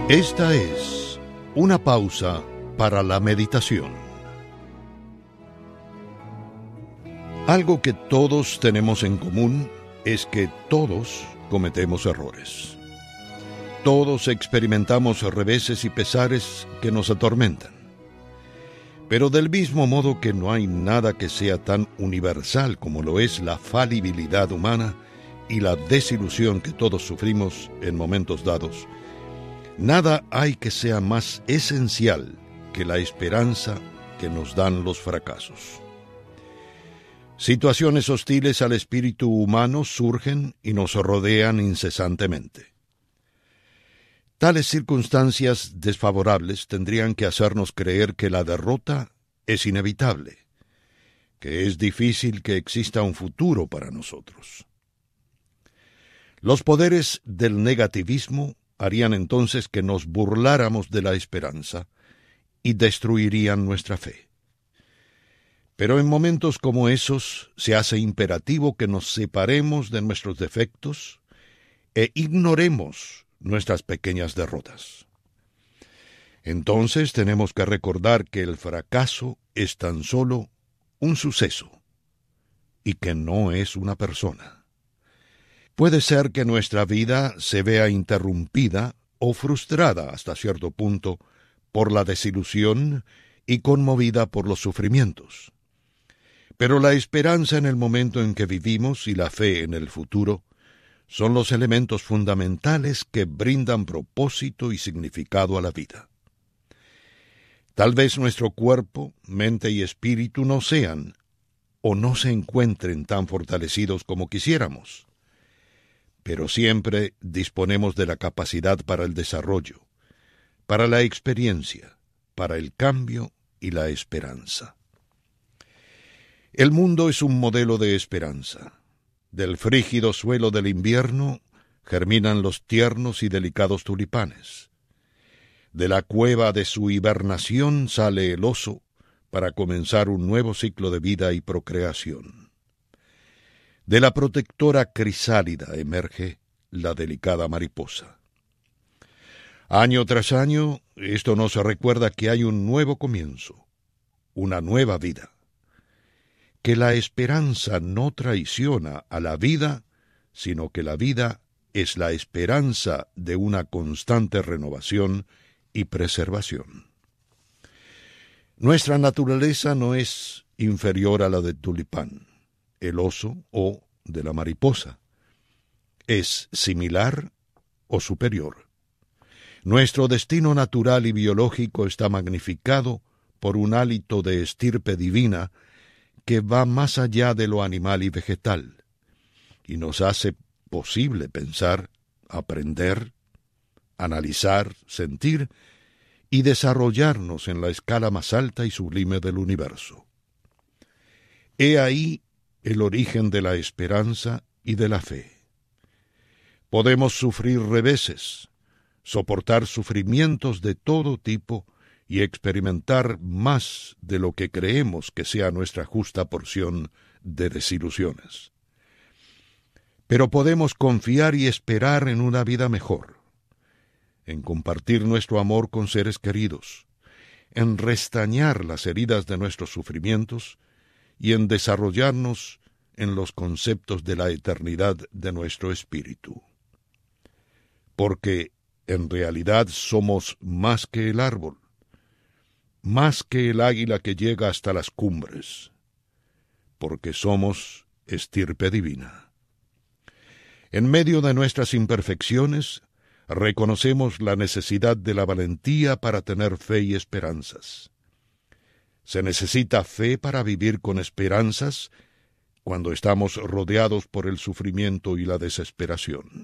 Esta es una pausa para la meditación. Algo que todos tenemos en común es que todos cometemos errores. Todos experimentamos reveses y pesares que nos atormentan. Pero del mismo modo que no hay nada que sea tan universal como lo es la falibilidad humana y la desilusión que todos sufrimos en momentos dados, nada hay que sea más esencial que la esperanza que nos dan los fracasos. Situaciones hostiles al espíritu humano surgen y nos rodean incesantemente. Tales circunstancias desfavorables tendrían que hacernos creer que la derrota es inevitable, que es difícil que exista un futuro para nosotros. Los poderes del negativismo harían entonces que nos burláramos de la esperanza y destruirían nuestra fe. Pero en momentos como esos se hace imperativo que nos separemos de nuestros defectos e ignoremos nuestras pequeñas derrotas. Entonces tenemos que recordar que el fracaso es tan solo un suceso y que no es una persona. Puede ser que nuestra vida se vea interrumpida o frustrada hasta cierto punto por la desilusión y conmovida por los sufrimientos. Pero la esperanza en el momento en que vivimos y la fe en el futuro son los elementos fundamentales que brindan propósito y significado a la vida. Tal vez nuestro cuerpo, mente y espíritu no sean o no se encuentren tan fortalecidos como quisiéramos, pero siempre disponemos de la capacidad para el desarrollo, para la experiencia, para el cambio y la esperanza. El mundo es un modelo de esperanza. Del frígido suelo del invierno germinan los tiernos y delicados tulipanes. De la cueva de su hibernación sale el oso para comenzar un nuevo ciclo de vida y procreación. De la protectora crisálida emerge la delicada mariposa. Año tras año, esto nos recuerda que hay un nuevo comienzo, una nueva vida. Que la esperanza no traiciona a la vida, sino que la vida es la esperanza de una constante renovación y preservación. Nuestra naturaleza no es inferior a la del tulipán, el oso o de la mariposa. Es similar o superior. Nuestro destino natural y biológico está magnificado por un hálito de estirpe divina que va más allá de lo animal y vegetal, y nos hace posible pensar, aprender, analizar, sentir y desarrollarnos en la escala más alta y sublime del universo. He ahí el origen de la esperanza y de la fe. Podemos sufrir reveses, soportar sufrimientos de todo tipo y experimentar más de lo que creemos que sea nuestra justa porción de desilusiones. Pero podemos confiar y esperar en una vida mejor, en compartir nuestro amor con seres queridos, en restañar las heridas de nuestros sufrimientos y en desarrollarnos en los conceptos de la eternidad de nuestro espíritu. Porque en realidad somos más que el árbol, más que el águila que llega hasta las cumbres, porque somos estirpe divina. En medio de nuestras imperfecciones, reconocemos la necesidad de la valentía para tener fe y esperanzas. Se necesita fe para vivir con esperanzas cuando estamos rodeados por el sufrimiento y la desesperación.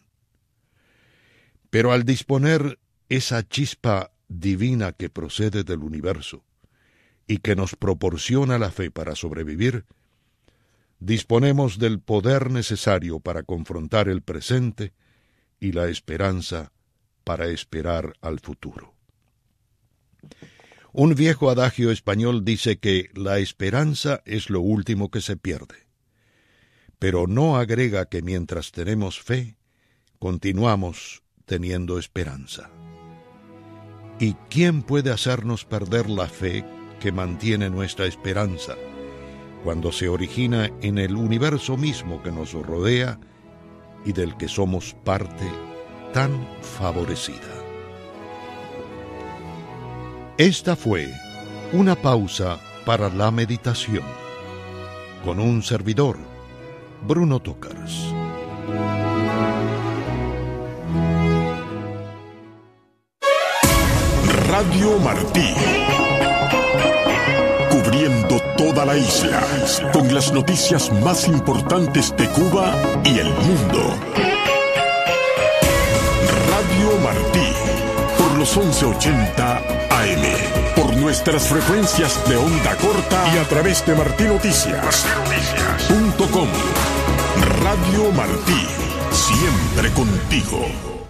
Pero al disponer esa chispa divina que procede del universo y que nos proporciona la fe para sobrevivir, disponemos del poder necesario para confrontar el presente y la esperanza para esperar al futuro. Un viejo adagio español dice que la esperanza es lo último que se pierde, pero no agrega que mientras tenemos fe, continuamos teniendo esperanza. ¿Y quién puede hacernos perder la fe que mantiene nuestra esperanza cuando se origina en el universo mismo que nos rodea y del que somos parte tan favorecida? Esta fue una pausa para la meditación con un servidor, Bruno Tócars. Radio Martí, cubriendo toda la isla con las noticias más importantes de Cuba y el mundo. Radio Martí, por los 1180 AM, por nuestras frecuencias de onda corta y a través de martinoticias.com. Radio Martí, siempre contigo.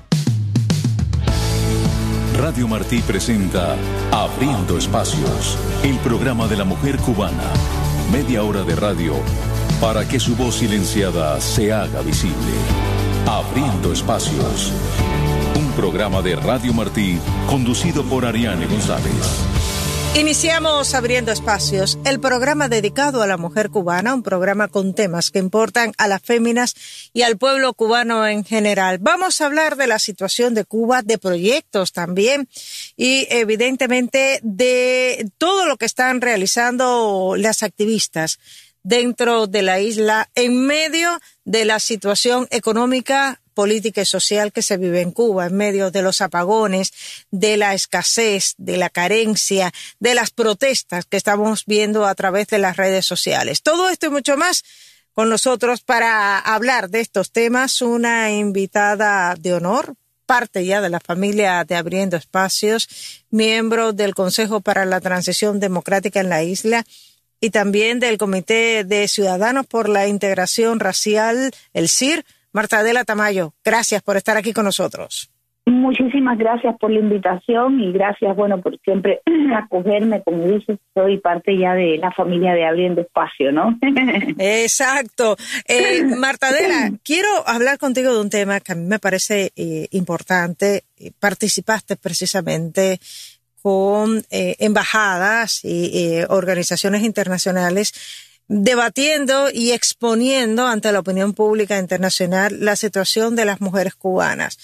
Radio Martí presenta Abriendo Espacios, el programa de la mujer cubana. Media hora de radio para que su voz silenciada se haga visible. Abriendo Espacios, un programa de Radio Martí conducido por Ariane González. Iniciamos Abriendo Espacios, el programa dedicado a la mujer cubana, un programa con temas que importan a las féminas y al pueblo cubano en general. Vamos a hablar de la situación de Cuba, de proyectos también y evidentemente de todo lo que están realizando las activistas dentro de la isla en medio de la situación económica, política y social que se vive en Cuba, en medio de los apagones, de la escasez, de la carencia, de las protestas que estamos viendo a través de las redes sociales. Todo esto y mucho más con nosotros para hablar de estos temas, una invitada de honor, parte ya de la familia de Abriendo Espacios, miembro del Consejo para la Transición Democrática en la isla y también del Comité de Ciudadanos por la Integración Racial, el CIR, Marta Adela Tamayo. Gracias por estar aquí con nosotros. Muchísimas gracias por la invitación y gracias, por siempre acogerme. Como dices, soy parte ya de la familia de Abriendo Espacio, ¿no? Exacto. Marta Adela, quiero hablar contigo de un tema que a mí me parece importante. Participaste precisamente con embajadas y organizaciones internacionales debatiendo y exponiendo ante la opinión pública internacional la situación de las mujeres cubanas.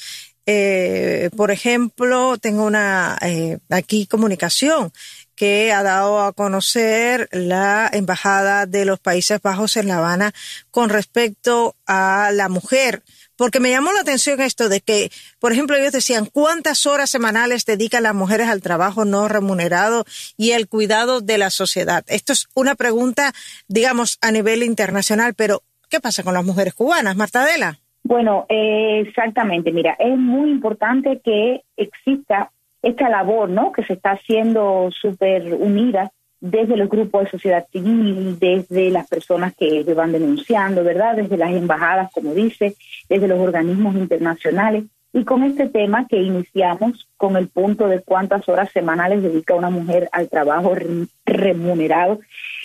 Por ejemplo, tengo una aquí comunicación que ha dado a conocer la Embajada de los Países Bajos en La Habana con respecto a la mujer. Porque me llamó la atención esto de que, por ejemplo, ellos decían cuántas horas semanales dedican las mujeres al trabajo no remunerado y el cuidado de la sociedad. Esto es una pregunta, digamos, a nivel internacional, pero ¿qué pasa con las mujeres cubanas, Marta Adela? Bueno, exactamente. Mira, es muy importante que exista esta labor, ¿no?, que se está haciendo súper unida desde los grupos de sociedad civil, desde las personas que van denunciando, ¿verdad?, desde las embajadas, como dice, desde los organismos internacionales, y con este tema que iniciamos con el punto de cuántas horas semanales dedica una mujer al trabajo remunerado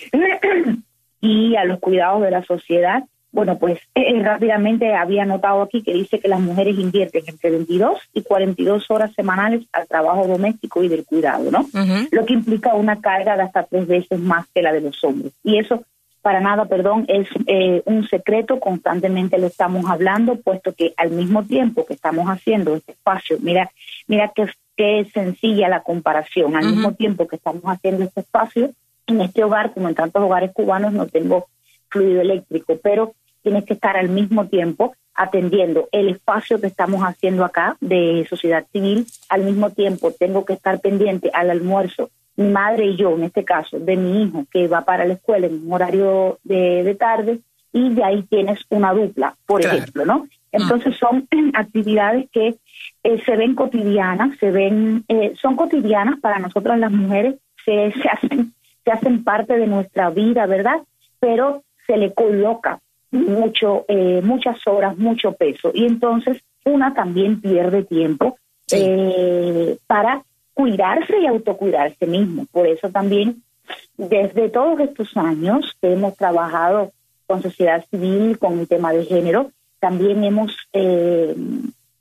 y a los cuidados de la sociedad. Bueno, pues rápidamente había notado aquí que dice que las mujeres invierten entre 22 y 42 horas semanales al trabajo doméstico y del cuidado, ¿no? Uh-huh. Lo que implica una carga de hasta 3 veces más que la de los hombres. Y eso, para nada, es un secreto, constantemente lo estamos hablando, puesto que al mismo tiempo que estamos haciendo este espacio, mira qué sencilla la comparación, al mismo tiempo que estamos haciendo este espacio, en este hogar, como en tantos hogares cubanos, no tengo fluido eléctrico, pero tienes que estar al mismo tiempo atendiendo el espacio que estamos haciendo acá de sociedad civil. Al mismo tiempo tengo que estar pendiente al almuerzo, mi madre y yo, en este caso, de mi hijo que va para la escuela en un horario de tarde, y de ahí tienes una dupla, por ejemplo, ¿no? Entonces son actividades que se ven cotidianas, son cotidianas para nosotras las mujeres, se hacen parte de nuestra vida, ¿verdad? Pero se le coloca muchas horas, mucho peso, y entonces una también pierde tiempo para cuidarse y autocuidarse mismo. Por eso también, desde todos estos años que hemos trabajado con sociedad civil, con el tema de género, también hemos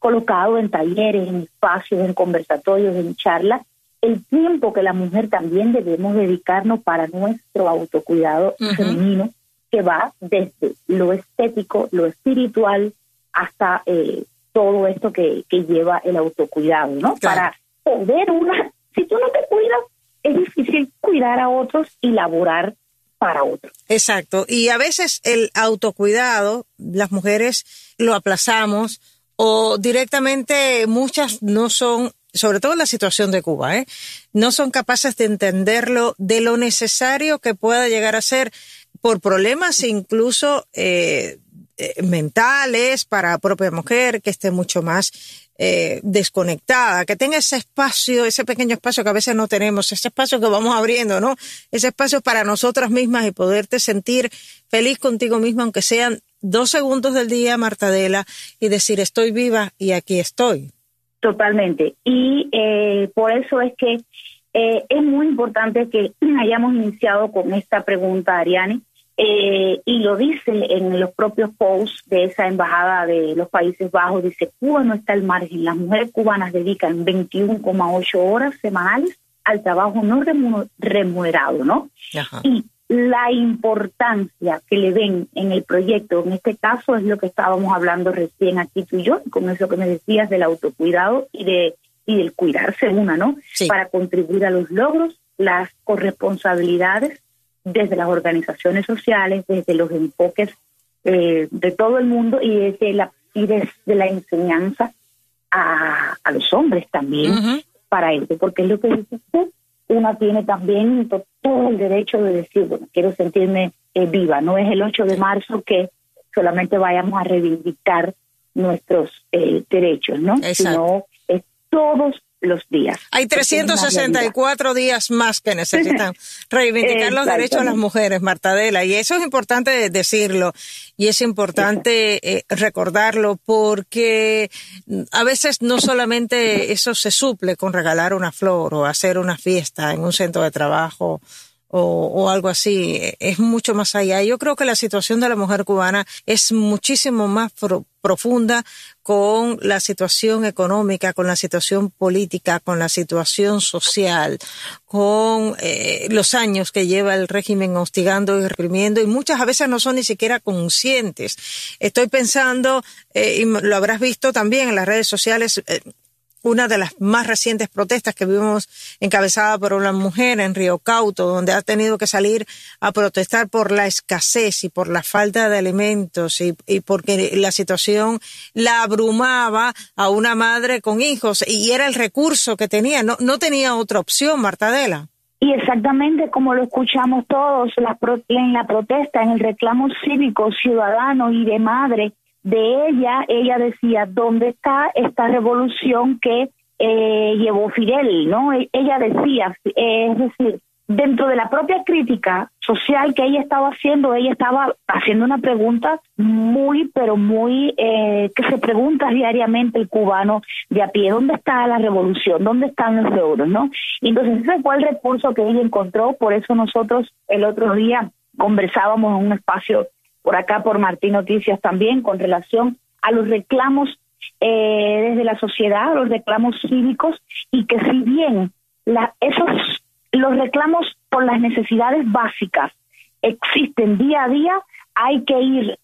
colocado en talleres, en espacios, en conversatorios, en charlas, el tiempo que la mujer también debemos dedicarnos para nuestro autocuidado femenino, que va desde lo estético, lo espiritual, hasta todo esto que lleva el autocuidado, ¿no? Claro. Para poder si tú no te cuidas, es difícil cuidar a otros y laborar para otros. Exacto. Y a veces el autocuidado, las mujeres lo aplazamos o directamente muchas no son, sobre todo en la situación de Cuba, no son capaces de entenderlo, de lo necesario que pueda llegar a ser por problemas incluso mentales para la propia mujer, que esté mucho más desconectada, que tenga ese espacio, ese pequeño espacio que a veces no tenemos, ese espacio que vamos abriendo, ¿no? Ese espacio para nosotras mismas y poderte sentir feliz contigo misma, aunque sean 2 segundos del día, Marta Adela, y decir estoy viva y aquí estoy. Totalmente. Y por eso es que es muy importante que hayamos iniciado con esta pregunta, Ariane, y lo dice en los propios posts de esa embajada de los Países Bajos, dice: Cuba no está al margen, las mujeres cubanas dedican 21,8 horas semanales al trabajo no remunerado, ¿no? Ajá. Y la importancia que le ven en el proyecto, en este caso, es lo que estábamos hablando recién aquí tú y yo, con eso que me decías del autocuidado y del cuidarse una, ¿no? Sí. Para contribuir a los logros, las corresponsabilidades desde las organizaciones sociales, desde los enfoques de todo el mundo y desde la enseñanza a los hombres también para esto, porque es lo que dices tú, una tiene también todo el derecho de decir, bueno, quiero sentirme viva, no es el 8 de marzo que solamente vayamos a reivindicar nuestros derechos, ¿no? Exacto. Sino es todos los días. Hay 364 días más que necesitan reivindicar los derechos de las mujeres, Marta Adela, y eso es importante decirlo y es importante recordarlo, porque a veces no solamente eso se suple con regalar una flor o hacer una fiesta en un centro de trabajo o algo así, es mucho más allá. Yo creo que la situación de la mujer cubana es muchísimo más profunda, con la situación económica, con la situación política, con la situación social, con los años que lleva el régimen hostigando y reprimiendo, y muchas a veces no son ni siquiera conscientes. Estoy pensando, y lo habrás visto también en las redes sociales, una de las más recientes protestas que vimos encabezada por una mujer en Río Cauto, donde ha tenido que salir a protestar por la escasez y por la falta de alimentos y porque la situación la abrumaba a una madre con hijos y era el recurso que tenía, no tenía otra opción, Marta Adela. Y exactamente como lo escuchamos todos, en la protesta, en el reclamo cívico, ciudadano y de madre, de ella decía, ¿dónde está esta revolución que llevó Fidel? ¿No? Ella decía, es decir, dentro de la propia crítica social que ella estaba haciendo una pregunta muy, pero muy, que se pregunta diariamente el cubano de a pie, ¿dónde está la revolución? ¿Dónde están los logros? ¿No? Y entonces ese fue el recurso que ella encontró, por eso nosotros el otro día conversábamos en un espacio por acá, por Martín Noticias también, con relación a los reclamos desde la sociedad, los reclamos cívicos, y que si bien los reclamos por las necesidades básicas existen día a día, hay que ir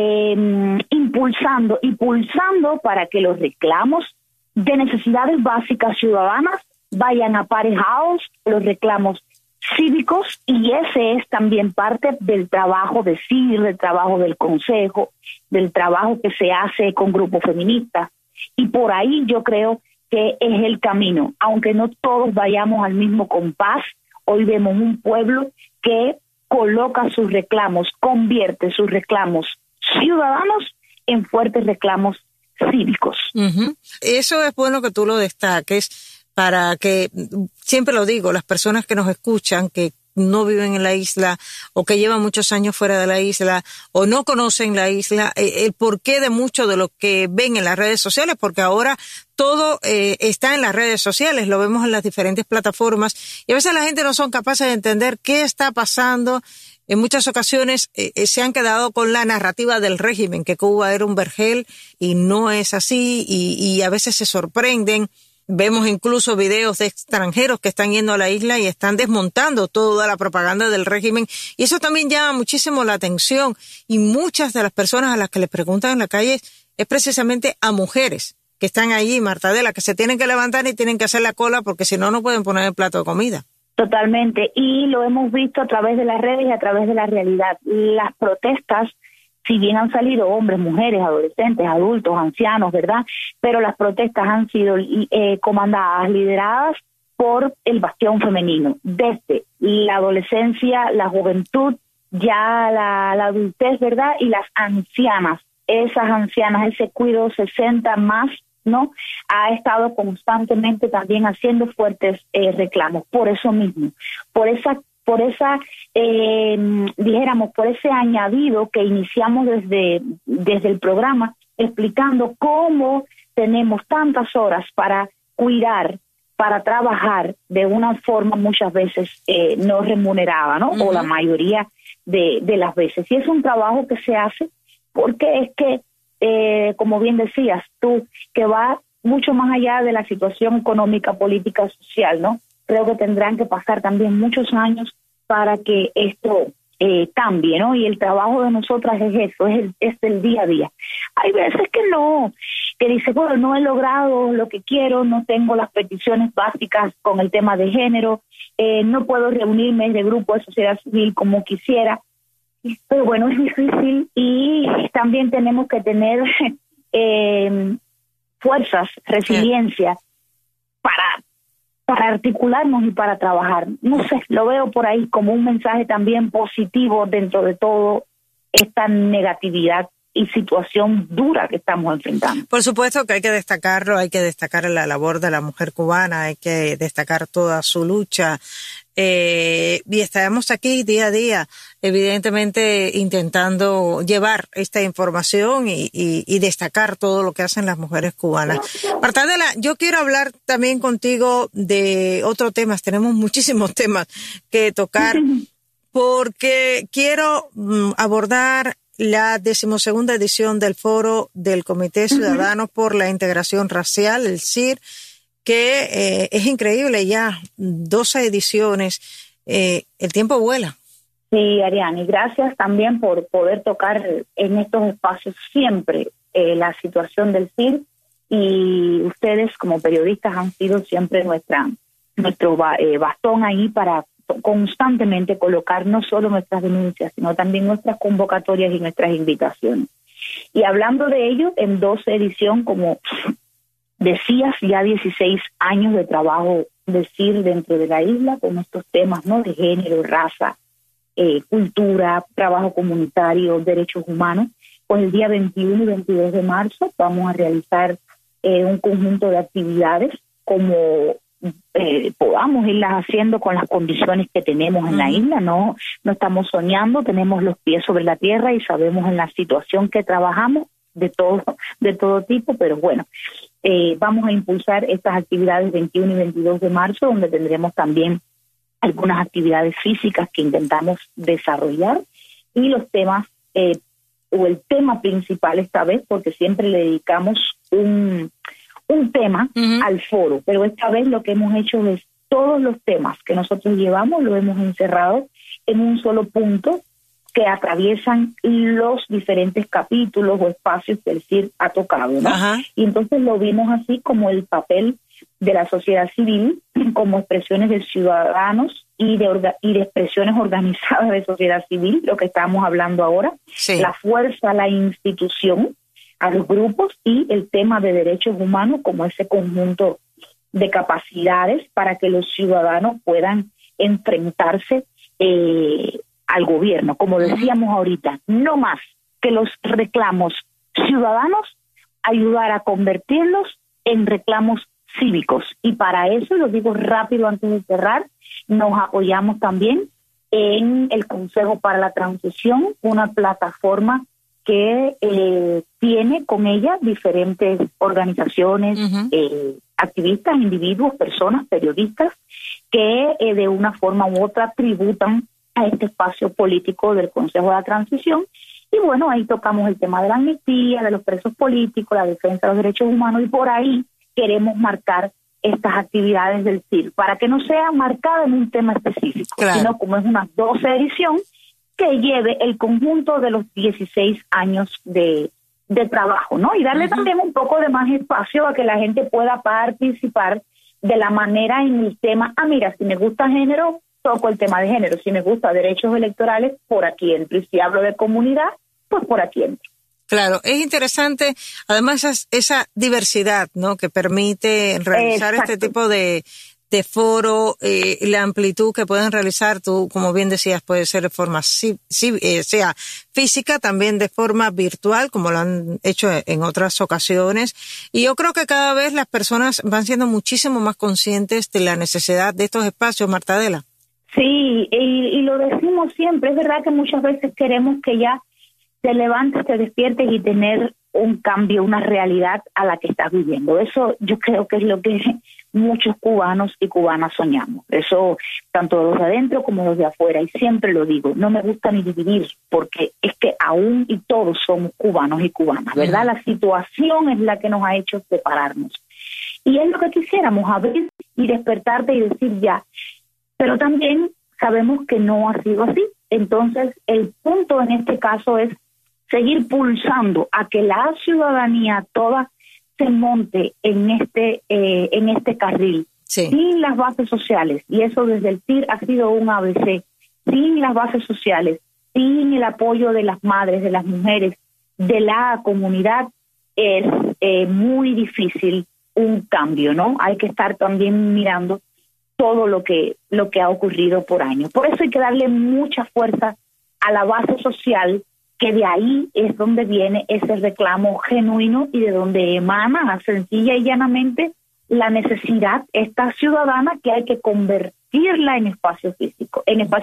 impulsando para que los reclamos de necesidades básicas ciudadanas vayan aparejados los reclamos cívicos, y ese es también parte del trabajo de CIR, del trabajo del Consejo, del trabajo que se hace con grupos feministas, y por ahí yo creo que es el camino, aunque no todos vayamos al mismo compás. Hoy vemos un pueblo que coloca sus reclamos, convierte sus reclamos ciudadanos en fuertes reclamos cívicos. Eso es bueno que tú lo destaques, para que, siempre lo digo, las personas que nos escuchan, que no viven en la isla o que llevan muchos años fuera de la isla o no conocen la isla, el porqué de mucho de lo que ven en las redes sociales, porque ahora todo está en las redes sociales, lo vemos en las diferentes plataformas, y a veces la gente no son capaces de entender qué está pasando en muchas ocasiones se han quedado con la narrativa del régimen, que Cuba era un vergel, y no es así, y a veces se sorprenden. Vemos incluso videos de extranjeros que están yendo a la isla y están desmontando toda la propaganda del régimen, y eso también llama muchísimo la atención, y muchas de las personas a las que les preguntan en la calle es precisamente a mujeres que están allí, Marta Adela, que se tienen que levantar y tienen que hacer la cola porque si no, no pueden poner el plato de comida. Totalmente, y lo hemos visto a través de las redes y a través de la realidad. Las protestas, si bien han salido hombres, mujeres, adolescentes, adultos, ancianos, ¿verdad? Pero las protestas han sido comandadas, lideradas por el bastión femenino, desde la adolescencia, la juventud, ya la adultez, ¿verdad? Y las ancianas, esas ancianas, ese cuido 60 más, ¿no? Ha estado constantemente también haciendo fuertes reclamos, por eso mismo, por ese añadido que iniciamos desde el programa, explicando cómo tenemos tantas horas para cuidar, para trabajar de una forma muchas veces no remunerada, ¿no? O la mayoría de las veces. Y es un trabajo que se hace porque es que, como bien decías tú, que va mucho más allá de la situación económica, política, social, ¿no? Creo que tendrán que pasar también muchos años para que esto cambie, ¿no? Y el trabajo de nosotras es eso, es el día a día. Hay veces que no, que dice, bueno, no he logrado lo que quiero, no tengo las peticiones básicas con el tema de género, no puedo reunirme de grupo de sociedad civil como quisiera, pero bueno, es difícil, y también tenemos que tener fuerzas, resiliencia para articularnos y para trabajar. No sé, lo veo por ahí como un mensaje también positivo dentro de todo esta negatividad y situación dura que estamos enfrentando. Por supuesto que hay que destacarlo, hay que destacar la labor de la mujer cubana, hay que destacar toda su lucha, y estamos aquí día a día, evidentemente intentando llevar esta información y destacar todo lo que hacen las mujeres cubanas. Marta Adela, yo quiero hablar también contigo de otros temas, tenemos muchísimos temas que tocar, porque quiero abordar la 12ª edición del Foro del Comité Ciudadano por la Integración Racial, el CIR, que es increíble, ya 12 ediciones, el tiempo vuela. Sí, Ariane, gracias también por poder tocar en estos espacios siempre la situación del CIR, y ustedes como periodistas han sido siempre nuestro bastón ahí para constantemente colocar no solo nuestras denuncias, sino también nuestras convocatorias y nuestras invitaciones. Y hablando de ello, en 12 edición, como decías, ya 16 años de trabajo de CIR dentro de la isla con estos temas, ¿no? De género, raza, cultura, trabajo comunitario, derechos humanos. Pues el día 21 y 22 de marzo vamos a realizar un conjunto de actividades como podamos irlas haciendo con las condiciones que tenemos en la isla. No estamos soñando, tenemos los pies sobre la tierra y sabemos en la situación que trabajamos de todo tipo, pero bueno, vamos a impulsar estas actividades 21 y 22 de marzo, donde tendremos también algunas actividades físicas que intentamos desarrollar, y los temas o el tema principal esta vez, porque siempre le dedicamos un tema al foro, pero esta vez lo que hemos hecho es todos los temas que nosotros llevamos lo hemos encerrado en un solo punto que atraviesan los diferentes capítulos o espacios que el CIR ha tocado, ¿no? Y entonces lo vimos así como el papel de la sociedad civil, como expresiones de ciudadanos y de expresiones organizadas de sociedad civil, lo que estamos hablando ahora, la fuerza, la institución, a los grupos, y el tema de derechos humanos como ese conjunto de capacidades para que los ciudadanos puedan enfrentarse al gobierno. Como decíamos ahorita, no más que los reclamos ciudadanos, ayudar a convertirlos en reclamos cívicos. Y para eso, lo digo rápido antes de cerrar, nos apoyamos también en el Consejo para la Transición, una plataforma que tiene con ella diferentes organizaciones, activistas, individuos, personas, periodistas, que de una forma u otra tributan a este espacio político del Consejo de la Transición. Y bueno, ahí tocamos el tema de la amnistía, de los presos políticos, la defensa de los derechos humanos, y por ahí queremos marcar estas actividades del CIR, para que no sea marcada en un tema específico, sino como es una 12 edición, que lleve el conjunto de los 16 años de trabajo, ¿no? Y darle también un poco de más espacio a que la gente pueda participar de la manera en el tema. Mira, si me gusta género, toco el tema de género. Si me gusta derechos electorales, por aquí entro. Y si hablo de comunidad, pues por aquí entro. Claro, es interesante, además esa diversidad, ¿no?, que permite realizar este tipo de foro, la amplitud que pueden realizar. Tú, como bien decías, puede ser de forma sea física, también de forma virtual, como lo han hecho en otras ocasiones. Y yo creo que cada vez las personas van siendo muchísimo más conscientes de la necesidad de estos espacios, Marta Adela. Sí, y lo decimos siempre. Es verdad que muchas veces queremos que ya te levantes, te despiertes y tener un cambio, una realidad a la que estás viviendo. Eso yo creo que es lo que muchos cubanos y cubanas soñamos. Eso, tanto los de adentro como los de afuera. Y siempre lo digo, no me gusta ni dividir, porque es que aún y todos somos cubanos y cubanas, ¿verdad? La situación es la que nos ha hecho separarnos. Y es lo que quisiéramos, abrir y despertarte y decir ya. Pero también sabemos que no ha sido así. Entonces, el punto en este caso es seguir pulsando a que la ciudadanía toda se monte en este carril, sin las bases sociales. Y eso desde el CIR ha sido un ABC. Sin las bases sociales, sin el apoyo de las madres, de las mujeres, de la comunidad, es muy difícil un cambio, ¿no? Hay que estar también mirando todo lo que ha ocurrido por años. Por eso hay que darle mucha fuerza a la base social, que de ahí es donde viene ese reclamo genuino y de donde emana sencilla y llanamente la necesidad esta ciudadana, que hay que convertirla en espacio cívico.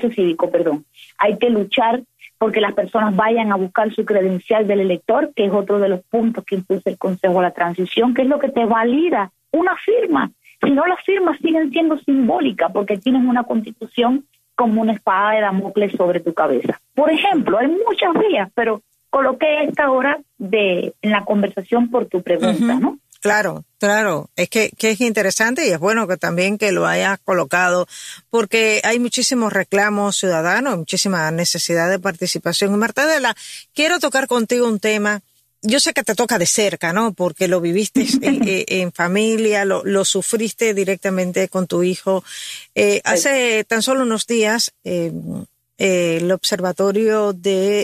Hay que luchar porque las personas vayan a buscar su credencial del elector, que es otro de los puntos que impulsa el Consejo de la Transición, que es lo que te valida una firma. Si no, las firmas siguen siendo simbólicas porque tienen una constitución como una espada de Damocles sobre tu cabeza. Por ejemplo, hay muchas vías, pero coloqué esta hora en la conversación por tu pregunta, ¿no? Claro. Es que es interesante, y es bueno que también que lo hayas colocado, porque hay muchísimos reclamos ciudadanos, muchísima necesidad de participación. Y Marta Adela, quiero tocar contigo un tema. Yo sé que te toca de cerca, ¿no? Porque lo viviste en familia, lo sufriste directamente con tu hijo. Hace tan solo unos días, el Observatorio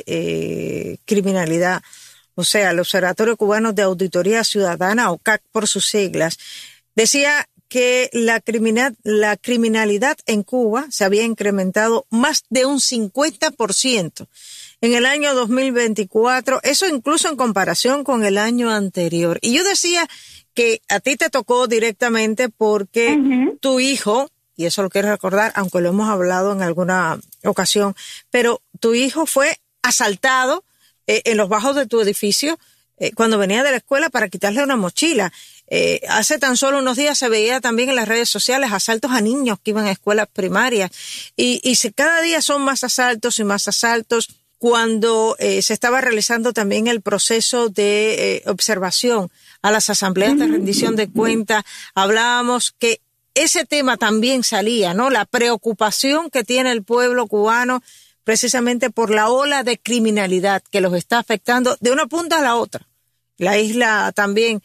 de Criminalidad, o sea, el Observatorio Cubano de Auditoría Ciudadana, OCAC por sus siglas, decía que la criminalidad en Cuba se había incrementado más de un 50%. En el año 2024, eso incluso en comparación con el año anterior. Y yo decía que a ti te tocó directamente porque tu hijo, y eso lo quiero recordar, aunque lo hemos hablado en alguna ocasión, pero tu hijo fue asaltado en los bajos de tu edificio cuando venía de la escuela para quitarle una mochila. Hace tan solo unos días se veía también en las redes sociales asaltos a niños que iban a escuelas primarias. Y cada día son más asaltos y más asaltos. Cuando se estaba realizando también el proceso de observación a las asambleas de rendición de cuentas, hablábamos que ese tema también salía, ¿no? La preocupación que tiene el pueblo cubano precisamente por la ola de criminalidad que los está afectando de una punta a la otra. La isla también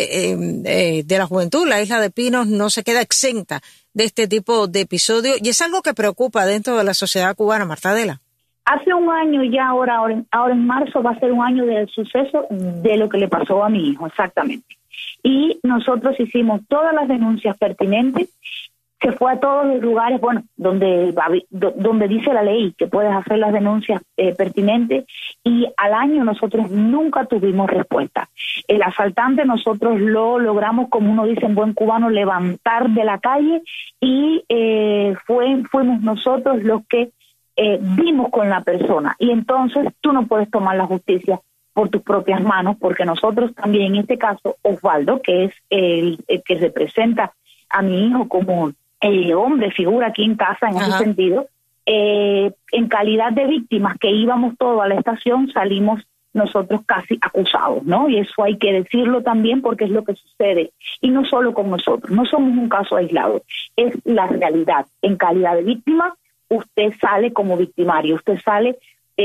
de la juventud, la isla de Pinos, no se queda exenta de este tipo de episodios, y es algo que preocupa dentro de la sociedad cubana, Marta Adela. Hace un año ya, ahora en marzo va a ser un año del suceso de lo que le pasó a mi hijo, exactamente. Y nosotros hicimos todas las denuncias pertinentes, se fue a todos los lugares, donde dice la ley que puedes hacer las denuncias pertinentes, y al año nosotros nunca tuvimos respuesta. El asaltante nosotros lo logramos, como uno dice en buen cubano, levantar de la calle, y fuimos nosotros los que vimos con la persona. Y entonces tú no puedes tomar la justicia por tus propias manos, porque nosotros también, en este caso, Osvaldo, que es el que representa a mi hijo como hombre, figura aquí en casa en ese sentido, en calidad de víctimas que íbamos todos a la estación, salimos nosotros casi acusados, ¿no? Y eso hay que decirlo también porque es lo que sucede. Y no solo con nosotros, no somos un caso aislado, es la realidad. En calidad de víctima, usted sale como victimario, usted sale,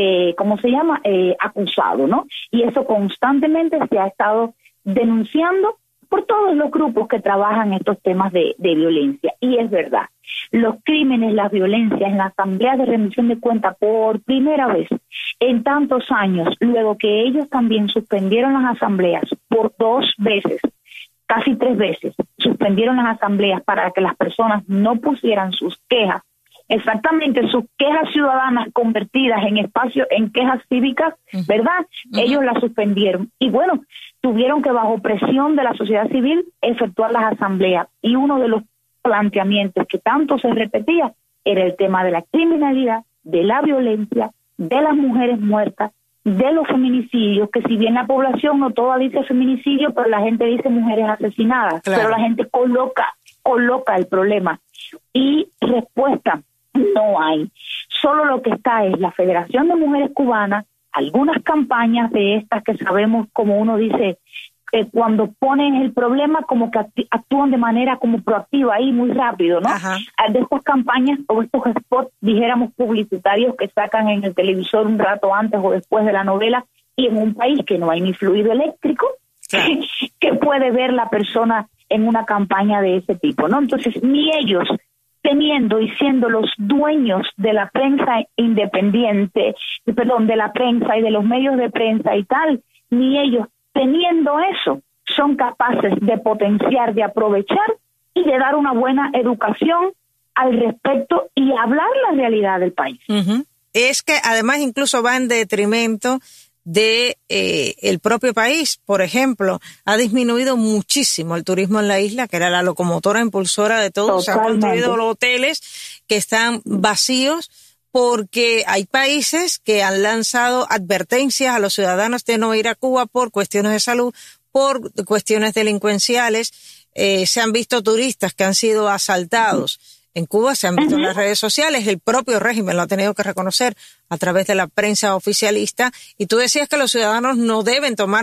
acusado, ¿no? Y eso constantemente se ha estado denunciando por todos los grupos que trabajan estos temas de violencia. Y es verdad, los crímenes, las violencias en la Asamblea de Rendición de Cuentas por primera vez en tantos años, luego que ellos también suspendieron las asambleas por 2 veces, casi 3 veces, suspendieron las asambleas para que las personas no pusieran sus quejas, exactamente sus quejas ciudadanas convertidas en espacios, en quejas cívicas, ¿verdad? Ellos las suspendieron. Y bueno, tuvieron que, bajo presión de la sociedad civil, efectuar las asambleas. Y uno de los planteamientos que tanto se repetía era el tema de la criminalidad, de la violencia, de las mujeres muertas, de los feminicidios, que si bien la población no toda dice feminicidio, pero la gente dice mujeres asesinadas, claro. Pero la gente coloca el problema. Y respuesta no hay. Solo lo que está es la Federación de Mujeres Cubanas, algunas campañas de estas que sabemos, como uno dice, cuando ponen el problema como que actúan de manera como proactiva ahí muy rápido, ¿no? Ajá. De estas campañas o estos spots, dijéramos, publicitarios que sacan en el televisor un rato antes o después de la novela, y en un país que no hay ni fluido eléctrico, claro. que puede ver la persona en una campaña de ese tipo, ¿no? Entonces, ni ellos, teniendo y siendo los dueños de la prensa independiente, de la prensa y de los medios de prensa y tal, ni ellos, teniendo eso, son capaces de potenciar, de aprovechar y de dar una buena educación al respecto y hablar la realidad del país. Uh-huh. Es que además incluso va en detrimento de el propio país. Por ejemplo, ha disminuido muchísimo el turismo en la isla, que era la locomotora impulsora de todo. Se han construido los hoteles que están vacíos porque hay países que han lanzado advertencias a los ciudadanos de no ir a Cuba por cuestiones de salud, por cuestiones delincuenciales. Se han visto turistas que han sido asaltados en Cuba, se han visto en las redes sociales, el propio régimen lo ha tenido que reconocer a través de la prensa oficialista. Y tú decías que los ciudadanos no deben tomar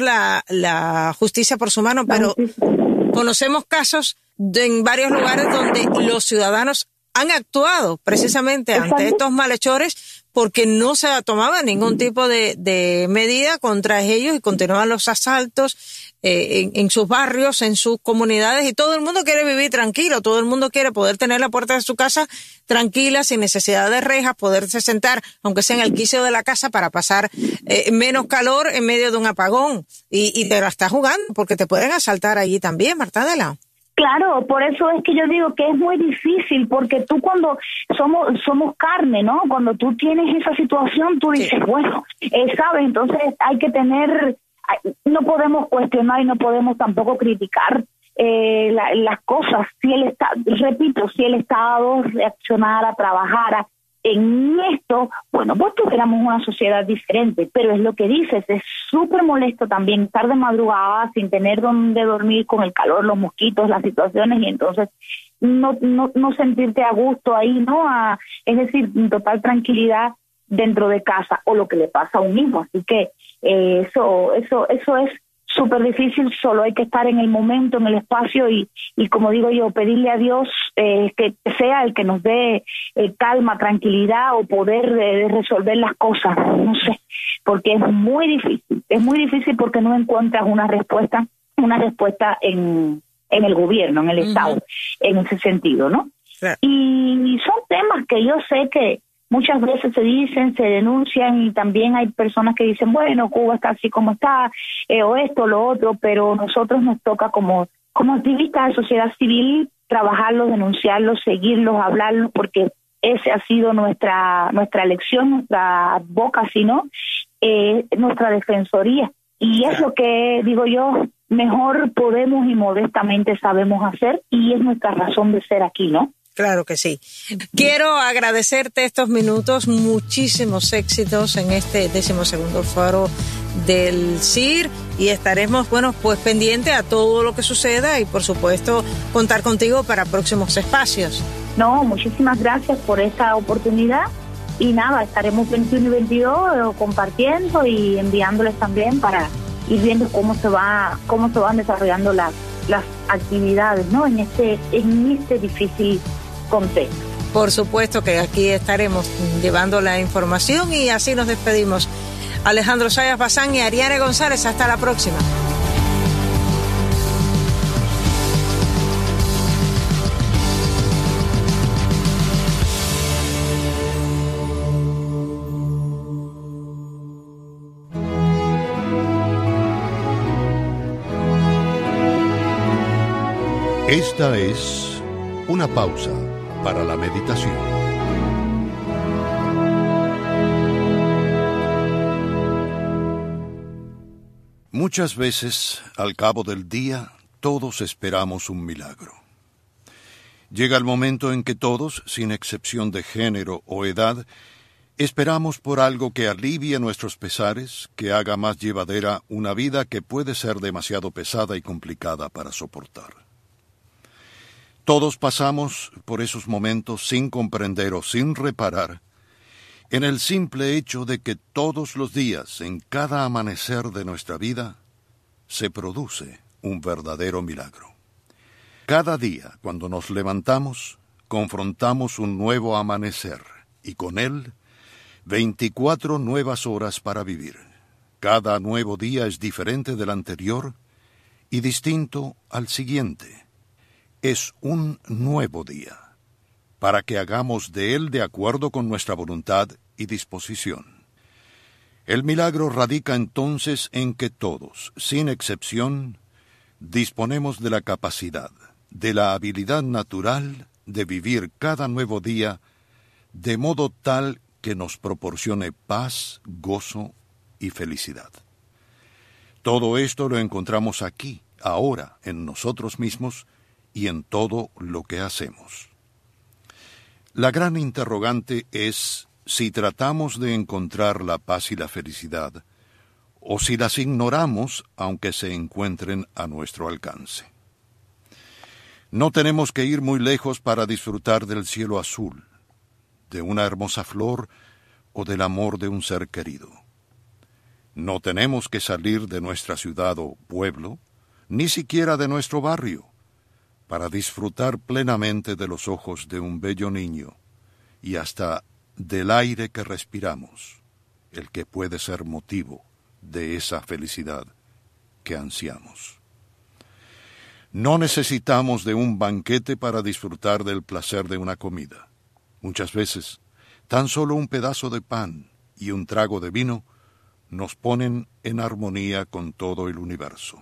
la justicia por su mano, pero conocemos casos en varios lugares donde los ciudadanos han actuado precisamente ante estos malhechores porque no se tomaba ningún tipo de medida contra ellos y continuaban los asaltos en sus barrios, en sus comunidades, y todo el mundo quiere vivir tranquilo, todo el mundo quiere poder tener la puerta de su casa tranquila, sin necesidad de rejas, poderse sentar, aunque sea en el quicio de la casa, para pasar menos calor en medio de un apagón. Y te la estás jugando porque te pueden asaltar allí también, Marta Adela. Claro, por eso es que yo digo que es muy difícil, porque tú cuando somos carne, ¿no? Cuando tú tienes esa situación, tú dices, bueno, ¿sabes? Entonces hay que tener, no podemos cuestionar y no podemos tampoco criticar las cosas. Si el Estado reaccionara, trabajara en esto, bueno, pues tuviéramos una sociedad diferente, pero es lo que dices, es súper molesto también estar de madrugada sin tener dónde dormir, con el calor, los mosquitos, las situaciones, y entonces no sentirte a gusto ahí, ¿no? Es decir, en total tranquilidad dentro de casa, o lo que le pasa a un hijo. Así que eso es súper difícil. Solo hay que estar en el momento, en el espacio, y como digo yo, pedirle a Dios que sea el que nos dé calma, tranquilidad, o poder resolver las cosas, no sé, porque es muy difícil porque no encuentras una respuesta en el gobierno, en el Estado, en ese sentido, ¿no? Claro. Y son temas que yo sé que muchas veces se dicen, se denuncian, y también hay personas que dicen, bueno, Cuba está así como está, o esto, lo otro, pero nosotros nos toca como activistas de sociedad civil trabajarlos, denunciarlos, seguirlos, hablarlos, porque esa ha sido nuestra elección, nuestra advocacy, ¿no? Nuestra defensoría. Y es lo que, digo yo, mejor podemos y modestamente sabemos hacer, y es nuestra razón de ser aquí, ¿no? Claro que sí. Quiero agradecerte estos minutos, muchísimos éxitos en este 12º foro del CIR, y estaremos, bueno, pues pendientes a todo lo que suceda y, por supuesto, contar contigo para próximos espacios. No, muchísimas gracias por esta oportunidad, Y nada, estaremos 21 y 22 compartiendo y enviándoles también para ir viendo cómo se van desarrollando las actividades, ¿no? En este difícil contexto. Por supuesto que aquí estaremos llevando la información y así nos despedimos. Alejandro Sayas Bazán y Ariane González, hasta la próxima. Esta es una pausa para la meditación. Muchas veces, al cabo del día, todos esperamos un milagro. Llega el momento en que todos, sin excepción de género o edad, esperamos por algo que alivie nuestros pesares, que haga más llevadera una vida que puede ser demasiado pesada y complicada para soportar. Todos pasamos por esos momentos sin comprender o sin reparar en el simple hecho de que todos los días, en cada amanecer de nuestra vida, se produce un verdadero milagro. Cada día, cuando nos levantamos, confrontamos un nuevo amanecer y con él 24 nuevas horas para vivir. Cada nuevo día es diferente del anterior y distinto al siguiente. Es un nuevo día, para que hagamos de él de acuerdo con nuestra voluntad y disposición. El milagro radica entonces en que todos, sin excepción, disponemos de la capacidad, de la habilidad natural de vivir cada nuevo día de modo tal que nos proporcione paz, gozo y felicidad. Todo esto lo encontramos aquí, ahora, en nosotros mismos y en todo lo que hacemos. La gran interrogante es si tratamos de encontrar la paz y la felicidad, o si las ignoramos aunque se encuentren a nuestro alcance. No tenemos que ir muy lejos para disfrutar del cielo azul, de una hermosa flor o del amor de un ser querido. No tenemos que salir de nuestra ciudad o pueblo, ni siquiera de nuestro barrio, para disfrutar plenamente de los ojos de un bello niño y hasta del aire que respiramos, el que puede ser motivo de esa felicidad que ansiamos. No necesitamos de un banquete para disfrutar del placer de una comida. Muchas veces, tan solo un pedazo de pan y un trago de vino nos ponen en armonía con todo el universo.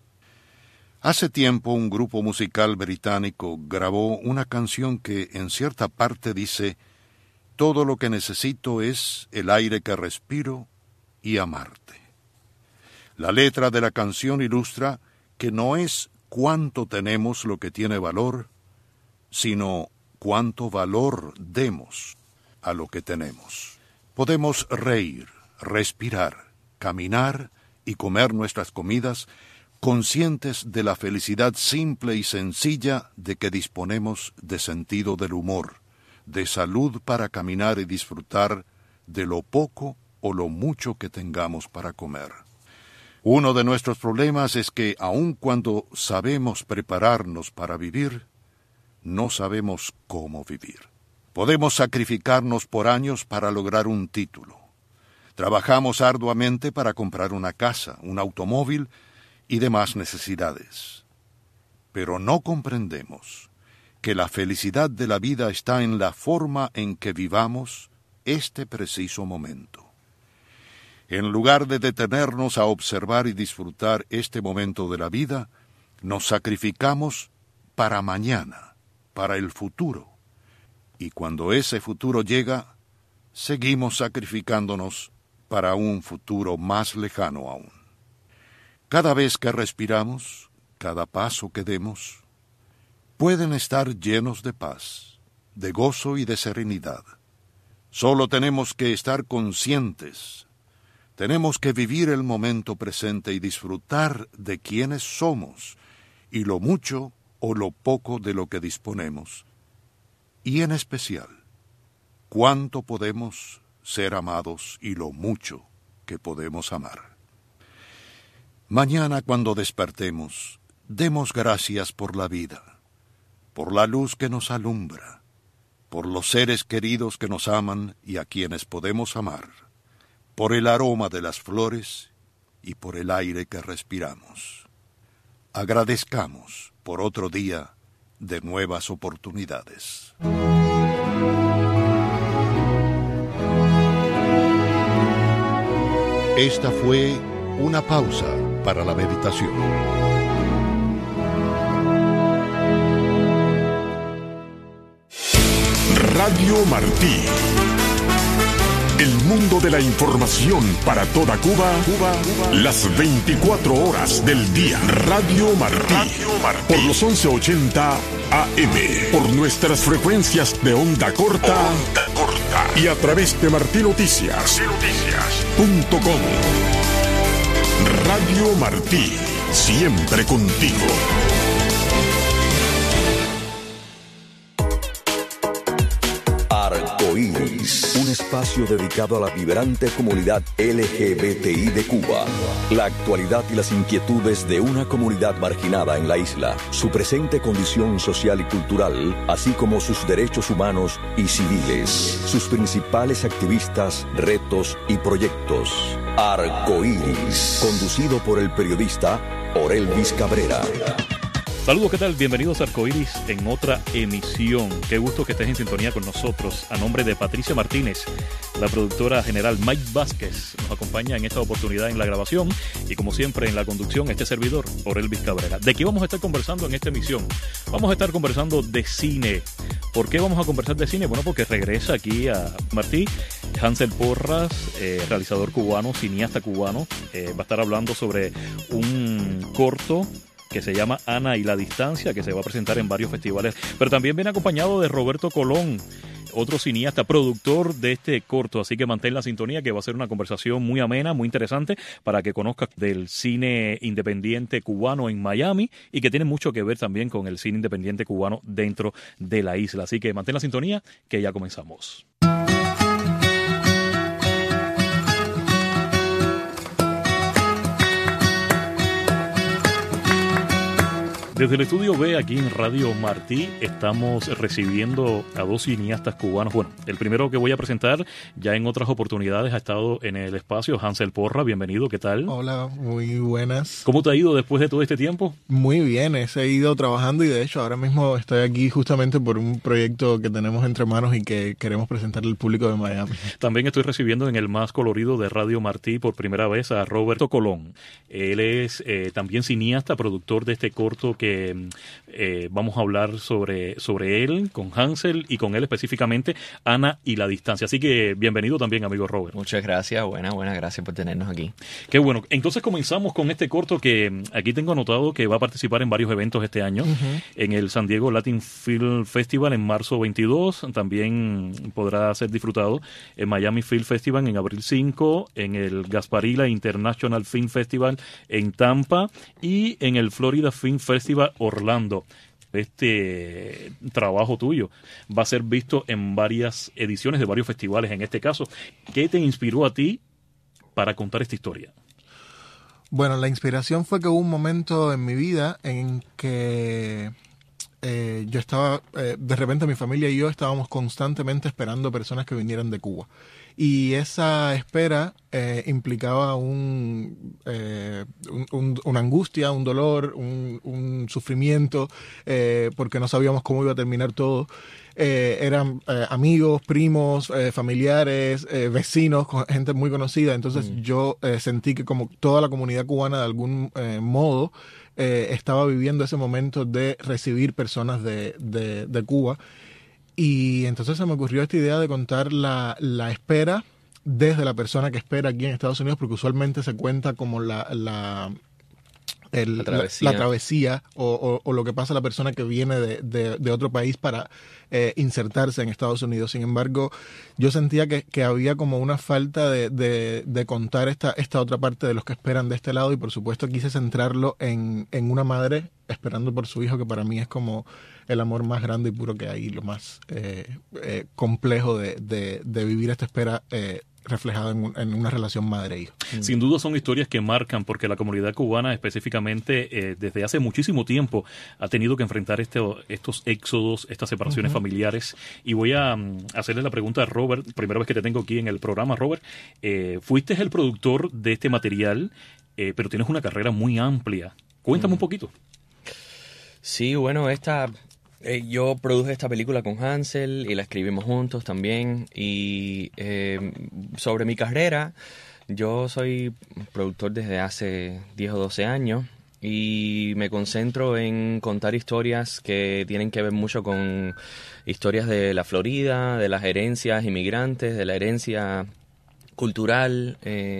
Hace tiempo un grupo musical británico grabó una canción que en cierta parte dice: «Todo lo que necesito es el aire que respiro y amarte». La letra de la canción ilustra que no es cuánto tenemos lo que tiene valor, sino cuánto valor demos a lo que tenemos. Podemos reír, respirar, caminar y comer nuestras comidas conscientes de la felicidad simple y sencilla de que disponemos de sentido del humor, de salud para caminar y disfrutar de lo poco o lo mucho que tengamos para comer. Uno de nuestros problemas es que, aun cuando sabemos prepararnos para vivir, no sabemos cómo vivir. Podemos sacrificarnos por años para lograr un título. Trabajamos arduamente para comprar una casa, un automóvil y demás necesidades. Pero no comprendemos que la felicidad de la vida está en la forma en que vivamos este preciso momento. En lugar de detenernos a observar y disfrutar este momento de la vida, nos sacrificamos para mañana, para el futuro. Y cuando ese futuro llega, seguimos sacrificándonos para un futuro más lejano aún. Cada vez que respiramos, cada paso que demos, pueden estar llenos de paz, de gozo y de serenidad. Solo tenemos que estar conscientes. Tenemos que vivir el momento presente y disfrutar de quienes somos y lo mucho o lo poco de lo que disponemos. Y en especial, cuánto podemos ser amados y lo mucho que podemos amar. Mañana, cuando despertemos, demos gracias por la vida, por la luz que nos alumbra, por los seres queridos que nos aman y a quienes podemos amar, por el aroma de las flores y por el aire que respiramos. Agradezcamos por otro día de nuevas oportunidades. Esta fue una pausa para la meditación. Radio Martí. El mundo de la información para toda Cuba, las 24 horas del día. Radio Martí. Por los 1180 AM. Por nuestras frecuencias de onda corta. Y a través de martinoticias.com. Radio Martí. Siempre contigo. Arcoíris, un espacio dedicado a la vibrante comunidad LGBTI de Cuba. La actualidad y las inquietudes de una comunidad marginada en la isla, su presente condición social y cultural, así como sus derechos humanos y civiles, sus principales activistas, retos y proyectos. Arcoíris, conducido por el periodista Orelvis Cabrera. Saludos, ¿qué tal? Bienvenidos a Arcoíris en otra emisión. Qué gusto que estés en sintonía con nosotros. A nombre de Patricia Martínez, la productora general Mike Vázquez nos acompaña en esta oportunidad en la grabación y como siempre en la conducción este servidor, Orelvis Cabrera. ¿De qué vamos a estar conversando en esta emisión? Vamos a estar conversando de cine. ¿Por qué vamos a conversar de cine? Bueno, porque regresa aquí a Martí Hansel Porras, realizador cubano, cineasta cubano. Va a estar hablando sobre un corto que se llama Ana y la distancia, que se va a presentar en varios festivales, pero también viene acompañado de Roberto Colón, otro cineasta, productor de este corto, así que mantén la sintonía, que va a ser una conversación muy amena, muy interesante, para que conozcas del cine independiente cubano en Miami, y que tiene mucho que ver también con el cine independiente cubano dentro de la isla, así que mantén la sintonía, que ya comenzamos. Desde el estudio B, aquí en Radio Martí, estamos recibiendo a dos cineastas cubanos. Bueno, el primero que voy a presentar, ya en otras oportunidades ha estado en el espacio, Hansel Porras. Bienvenido, ¿qué tal? Hola, muy buenas. ¿Cómo te ha ido después de todo este tiempo? Muy bien, he seguido trabajando y de hecho ahora mismo estoy aquí justamente por un proyecto que tenemos entre manos y que queremos presentarle al público de Miami. También estoy recibiendo en el más colorido de Radio Martí por primera vez a Roberto Colón. Él es también cineasta, productor de este corto que vamos a hablar sobre él, con Hansel y con él específicamente, Ana y la distancia. Así que bienvenido también, amigo Robert. Muchas gracias, buenas gracias por tenernos aquí. Qué bueno. Entonces comenzamos con este corto que aquí tengo anotado que va a participar en varios eventos este año, en el San Diego Latin Film Festival en marzo 22, también podrá ser disfrutado en Miami Film Festival en abril 5, en el Gasparilla International Film Festival en Tampa y en el Florida Film Festival Orlando. Este trabajo tuyo va a ser visto en varias ediciones de varios festivales en este caso. ¿Qué te inspiró a ti para contar esta historia? Bueno, la inspiración fue que hubo un momento en mi vida en que yo estaba, de repente mi familia y yo estábamos constantemente esperando personas que vinieran de Cuba. Y esa espera implicaba una angustia, un dolor, un sufrimiento, porque no sabíamos cómo iba a terminar todo. Eran amigos, primos, familiares, vecinos, gente muy conocida. Entonces yo sentí que como toda la comunidad cubana de algún modo estaba viviendo ese momento de recibir personas de Cuba. Y entonces se me ocurrió esta idea de contar la espera desde la persona que espera aquí en Estados Unidos, porque usualmente se cuenta como la la travesía o lo que pasa a la persona que viene de otro país para insertarse en Estados Unidos. Sin embargo, yo sentía que había como una falta de contar esta otra parte de los que esperan de este lado, y por supuesto quise centrarlo en una madre esperando por su hijo, que para mí es como el amor más grande y puro que hay, lo más complejo de vivir esta espera reflejada en una relación madre-hijo. Sin duda son historias que marcan, porque la comunidad cubana específicamente desde hace muchísimo tiempo ha tenido que enfrentar estos éxodos, estas separaciones familiares. Y voy a hacerle la pregunta a Robert, primera vez que te tengo aquí en el programa. Robert, fuiste el productor de este material, pero tienes una carrera muy amplia. Cuéntame un poquito. Sí, bueno, yo produje esta película con Hansel y la escribimos juntos también. Y sobre mi carrera, yo soy productor desde hace 10 o 12 años y me concentro en contar historias que tienen que ver mucho con historias de la Florida, de las herencias inmigrantes, de la herencia cultural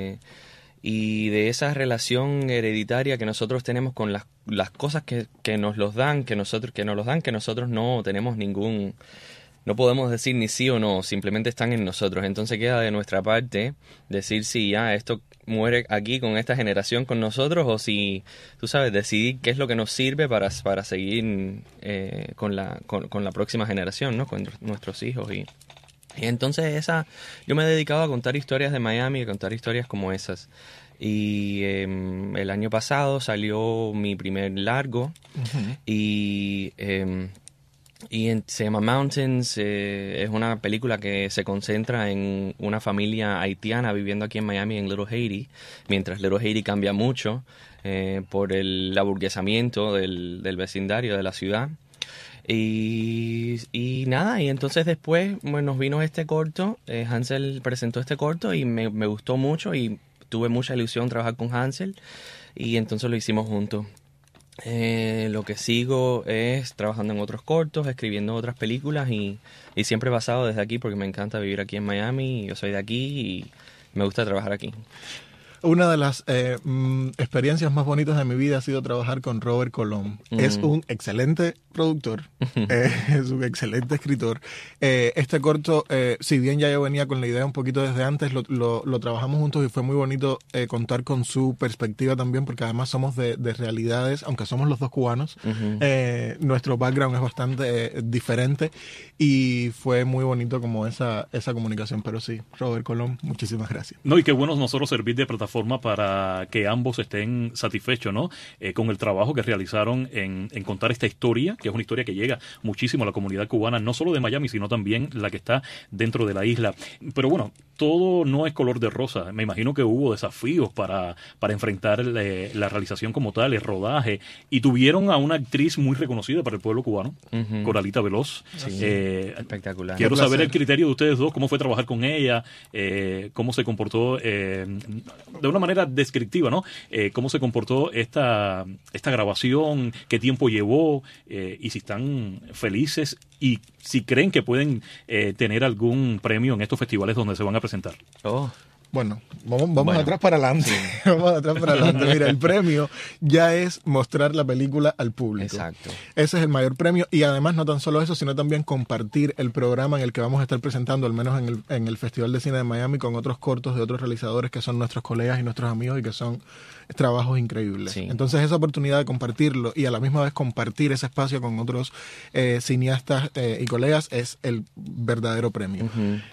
y de esa relación hereditaria que nosotros tenemos con las cosas que nos los dan, que nosotros no tenemos no podemos decir ni sí o no, simplemente están en nosotros. Entonces queda de nuestra parte decir si esto muere aquí con esta generación con nosotros, o si, tú sabes, decidir qué es lo que nos sirve para seguir con la próxima generación, ¿no? Con nuestros hijos. Y entonces yo me he dedicado a contar historias de Miami, a contar historias como esas. Y el año pasado salió mi primer largo y se llama Mountains. Es una película que se concentra en una familia haitiana viviendo aquí en Miami, en Little Haiti, mientras Little Haiti cambia mucho por el aburguesamiento del vecindario de la ciudad. Y nada, y entonces después nos vino este corto, Hansel presentó este corto y me gustó mucho y tuve mucha ilusión trabajar con Hansel, y entonces lo hicimos juntos. Lo que sigo es trabajando en otros cortos, escribiendo otras películas y siempre basado desde aquí, porque me encanta vivir aquí en Miami, yo soy de aquí y me gusta trabajar aquí. Una de las experiencias más bonitas de mi vida ha sido trabajar con Robert Colón. Es un excelente productor, es un excelente escritor. Este corto, si bien ya yo venía con la idea un poquito desde antes, lo trabajamos juntos y fue muy bonito contar con su perspectiva también, porque además somos de realidades, aunque somos los dos cubanos, nuestro background es bastante diferente y fue muy bonito como esa comunicación. Pero sí, Robert Colón, muchísimas gracias. No, y qué bueno nosotros servir de plataforma para que ambos estén satisfechos, ¿no? Con el trabajo que realizaron en contar esta historia, que es una historia que llega muchísimo a la comunidad cubana, no solo de Miami, sino también la que está dentro de la isla. Pero bueno, todo no es color de rosa. Me imagino que hubo desafíos para enfrentar la realización como tal, el rodaje, y tuvieron a una actriz muy reconocida para el pueblo cubano, Coralita Veloz. Sí, espectacular. Quiero saber el criterio de ustedes dos, cómo fue trabajar con ella, cómo se comportó de una manera descriptiva, ¿no? Cómo se comportó esta grabación, qué tiempo llevó, y si están felices y si creen que pueden tener algún premio en estos festivales donde se van a presentar. Bueno, vamos atrás para adelante. Vamos atrás para adelante. Mira, el premio ya es mostrar la película al público. Exacto. Ese es el mayor premio, y además no tan solo eso, sino también compartir el programa en el que vamos a estar presentando, al menos en el Festival de Cine de Miami, con otros cortos de otros realizadores que son nuestros colegas y nuestros amigos y que son trabajos increíbles. Sí. Entonces esa oportunidad de compartirlo y a la misma vez compartir ese espacio con otros cineastas y colegas es el verdadero premio.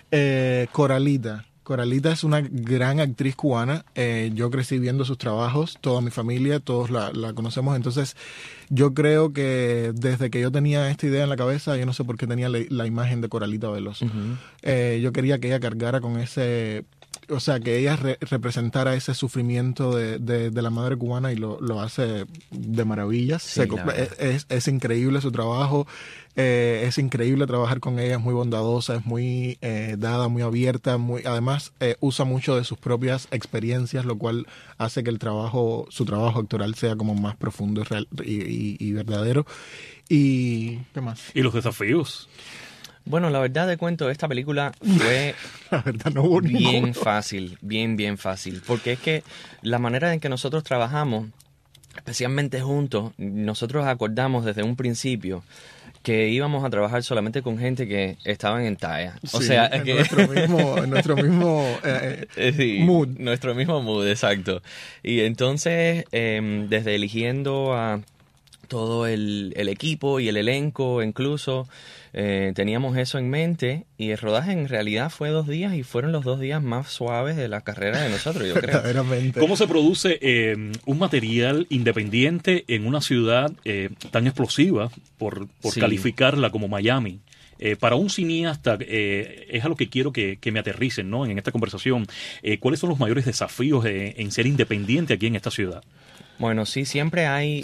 Coralita es una gran actriz cubana. Yo crecí viendo sus trabajos, toda mi familia, todos la conocemos. Entonces, yo creo que desde que yo tenía esta idea en la cabeza, yo no sé por qué tenía la imagen de Coralita Veloz. Yo quería que ella cargara con ese... O sea, que ella representara ese sufrimiento de la madre cubana, y lo hace de maravillas. Sí, es increíble su trabajo, es increíble trabajar con ella, es muy bondadosa, es muy dada, muy abierta, además usa mucho de sus propias experiencias, lo cual hace que su trabajo actoral sea como más profundo y verdadero. ¿Y qué más? ¿Y los desafíos? Bueno, la verdad de cuento, esta película fue la verdad, no hubo bien ninguno. fácil, bien fácil, porque es que la manera en que nosotros trabajamos, especialmente juntos, nosotros acordamos desde un principio que íbamos a trabajar solamente con gente que estaban en talla. O Sí, sea, en que nuestro mismo sí, mood. Nuestro mismo mood, exacto. Y entonces, desde eligiendo a todo el equipo y el elenco incluso, teníamos eso en mente, y el rodaje en realidad fue 2 días y fueron los 2 días más suaves de la carrera de nosotros, yo creo. Verdaderamente. ¿Cómo se produce un material independiente en una ciudad tan explosiva, por Sí. calificarla como Miami? Para un cineasta, es a lo que quiero que me aterricen, ¿no? En esta conversación. ¿Cuáles son los mayores desafíos en ser independiente aquí en esta ciudad? Bueno, sí, siempre hay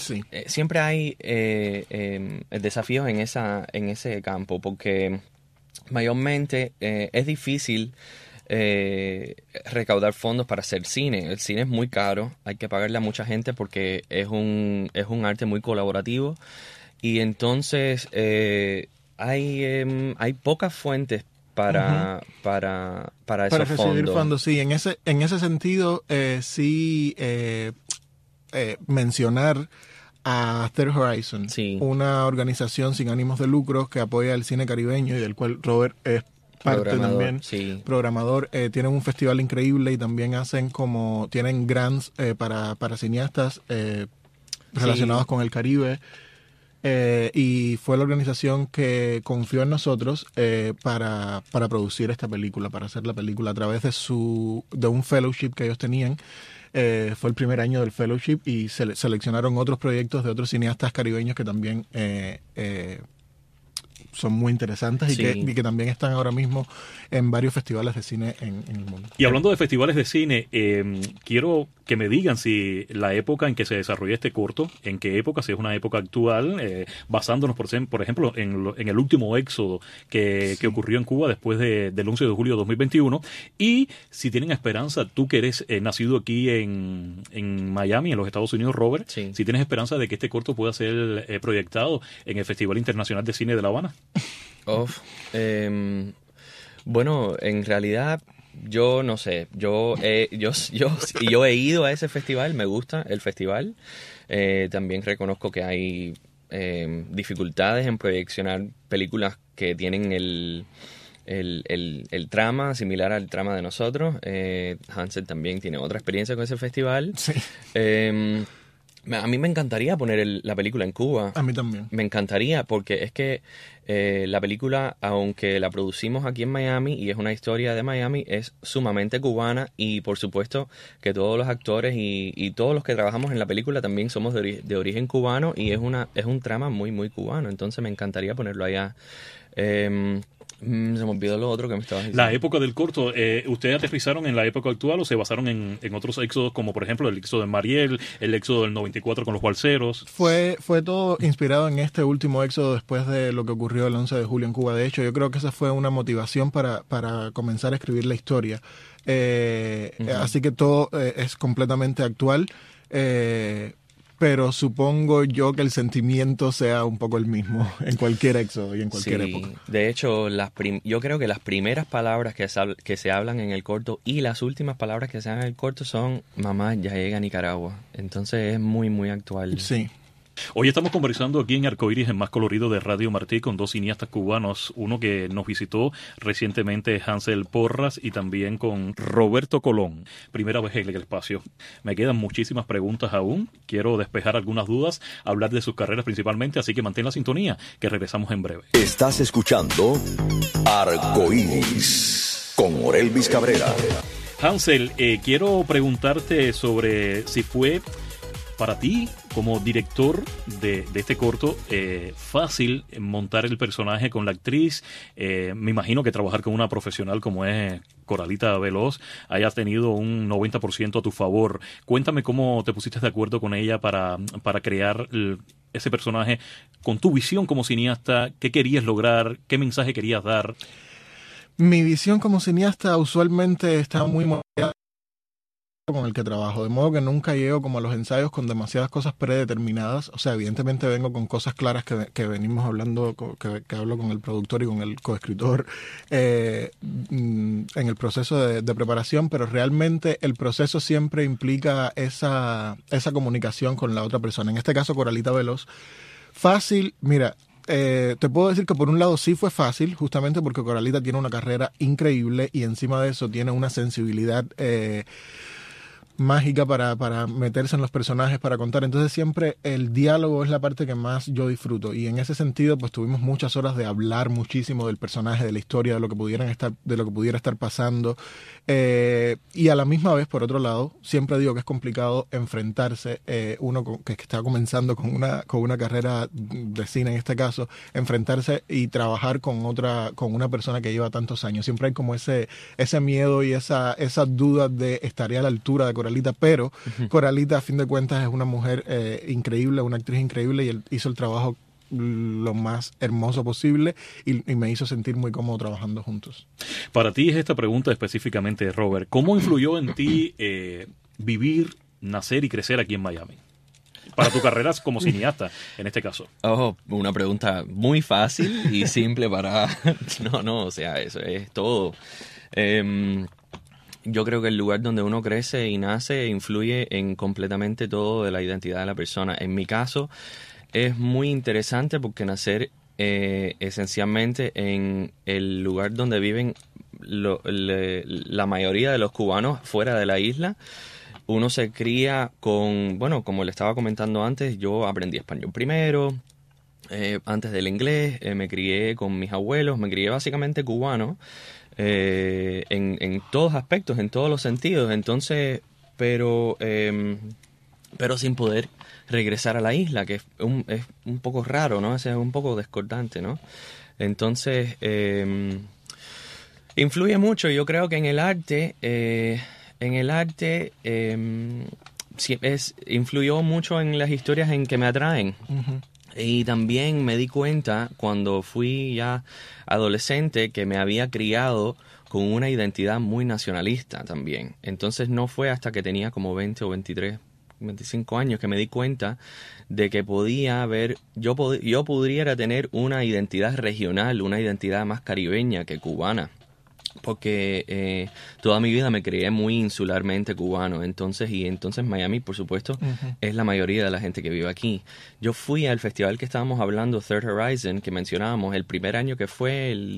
desafíos en ese campo, porque mayormente es difícil recaudar fondos para hacer cine. El cine es muy caro, hay que pagarle a mucha gente porque es un arte muy colaborativo, y entonces hay pocas fuentes para esos recibir fondos. fondos. Sí, en ese sentido, mencionar a Third Horizon, una organización sin ánimos de lucro que apoya el cine caribeño y del cual Robert es parte Programador, también, sí. programador. Tienen un festival increíble y también tienen grants para cineastas relacionados con el Caribe. Y fue la organización que confió en nosotros para producir esta película, para hacer la película a través de un fellowship que ellos tenían. Fue el primer año del fellowship y seleccionaron otros proyectos de otros cineastas caribeños que también son muy interesantes y que también están ahora mismo en varios festivales de cine en el mundo. Y hablando de festivales de cine, quiero que me digan si la época en que se desarrolló este corto, en qué época, si es una época actual, basándonos, por ejemplo, en el último éxodo que ocurrió en Cuba después del 11 de julio de 2021, y si tienen esperanza, tú que eres nacido aquí en Miami, en los Estados Unidos, Robert, si tienes esperanza de que este corto pueda ser proyectado en el Festival Internacional de Cine de La Habana. Bueno, en realidad yo no sé, yo he ido a ese festival, me gusta el festival. También reconozco que hay dificultades en proyeccionar películas que tienen el trama similar al trama de nosotros. Hansel también tiene otra experiencia con ese festival. A mí me encantaría poner la película en Cuba. A mí también. Me encantaría, porque es que la película, aunque la producimos aquí en Miami y es una historia de Miami, es sumamente cubana, y por supuesto que todos los actores y todos los que trabajamos en la película también somos de origen cubano, y es un trama muy, muy cubano. Entonces me encantaría ponerlo allá. Se me olvidó lo otro que me estabas diciendo. La época del corto, ¿ustedes aterrizaron en la época actual o se basaron en otros éxodos, como por ejemplo el éxodo de Mariel, el éxodo del 94 con los balseros? Fue todo inspirado en este último éxodo después de lo que ocurrió el 11 de julio en Cuba. De hecho, yo creo que esa fue una motivación para comenzar a escribir la historia. Así que todo es completamente actual. Pero supongo yo que el sentimiento sea un poco el mismo en cualquier éxodo y en cualquier época. De hecho, yo creo que las primeras palabras que se hablan en el corto y las últimas palabras que se hablan en el corto son "mamá ya llega a Nicaragua". Entonces es muy, muy actual. Sí. Hoy estamos conversando aquí en Arcoiris, en Más Colorido de Radio Martí, con 2 cineastas cubanos, uno que nos visitó recientemente, Hansel Porras, y también con Roberto Colón. Primera vez en el espacio. Me quedan muchísimas preguntas aún, quiero despejar algunas dudas, hablar de sus carreras principalmente, así que mantén la sintonía, que regresamos en breve. Estás escuchando Arcoiris con Orelvis Cabrera. Hansel, quiero preguntarte sobre si fue para ti, como director de este corto, fácil montar el personaje con la actriz. Me imagino que trabajar con una profesional como es Coralita Veloz haya tenido un 90% a tu favor. Cuéntame cómo te pusiste de acuerdo con ella para crear ese personaje con tu visión como cineasta. ¿Qué querías lograr? ¿Qué mensaje querías dar? Mi visión como cineasta usualmente está muy moldeada con el que trabajo, de modo que nunca llego como a los ensayos con demasiadas cosas predeterminadas. O sea, evidentemente vengo con cosas claras que venimos hablando, que hablo con el productor y con el coescritor en el proceso de preparación, pero realmente el proceso siempre implica esa comunicación con la otra persona. En este caso, Coralita Veloz. Fácil, mira, te puedo decir que por un lado sí fue fácil, justamente porque Coralita tiene una carrera increíble y encima de eso tiene una sensibilidad mágica para meterse en los personajes, para contar. Entonces siempre el diálogo es la parte que más yo disfruto, y en ese sentido pues tuvimos muchas horas de hablar muchísimo del personaje, de la historia, de lo que pudiera estar pasando, y a la misma vez, por otro lado, siempre digo que es complicado enfrentarse, que está comenzando con una carrera de cine en este caso, enfrentarse y trabajar con una persona que lleva tantos años. Siempre hay como ese miedo y esa duda de estaré a la altura de Coralita, pero Coralita a fin de cuentas es una mujer increíble, una actriz increíble, y él hizo el trabajo lo más hermoso posible y me hizo sentir muy cómodo trabajando juntos. Para ti es esta pregunta específicamente, Robert. ¿Cómo influyó en ti vivir, nacer y crecer aquí en Miami? Para tu carrera como cineasta, en este caso. Oh, una pregunta muy fácil y simple para... No, o sea, eso es todo. Yo creo que el lugar donde uno crece y nace influye en completamente todo de la identidad de la persona. En mi caso, es muy interesante porque nacer esencialmente en el lugar donde viven la mayoría de los cubanos fuera de la isla. Uno se cría con, bueno, como le estaba comentando antes, yo aprendí español primero, antes del inglés, me crié con mis abuelos, me crié básicamente cubano. En todos aspectos, en todos los sentidos. Entonces, pero sin poder regresar a la isla, que es un poco raro, ¿no? Es un poco discordante, ¿no? Entonces, influye mucho. Yo creo que en el arte influyó mucho en las historias en que me atraen. Uh-huh. Y también me di cuenta cuando fui ya adolescente que me había criado con una identidad muy nacionalista también. Entonces no fue hasta que tenía como 20 o 23, 25 años que me di cuenta de que podía haber, yo pudiera tener una identidad regional, una identidad más caribeña que cubana. Porque toda mi vida me crié muy insularmente cubano, entonces Miami, por supuesto, uh-huh, es la mayoría de la gente que vive aquí. Yo fui al festival que estábamos hablando, Third Horizon, que mencionábamos, el primer año que fue el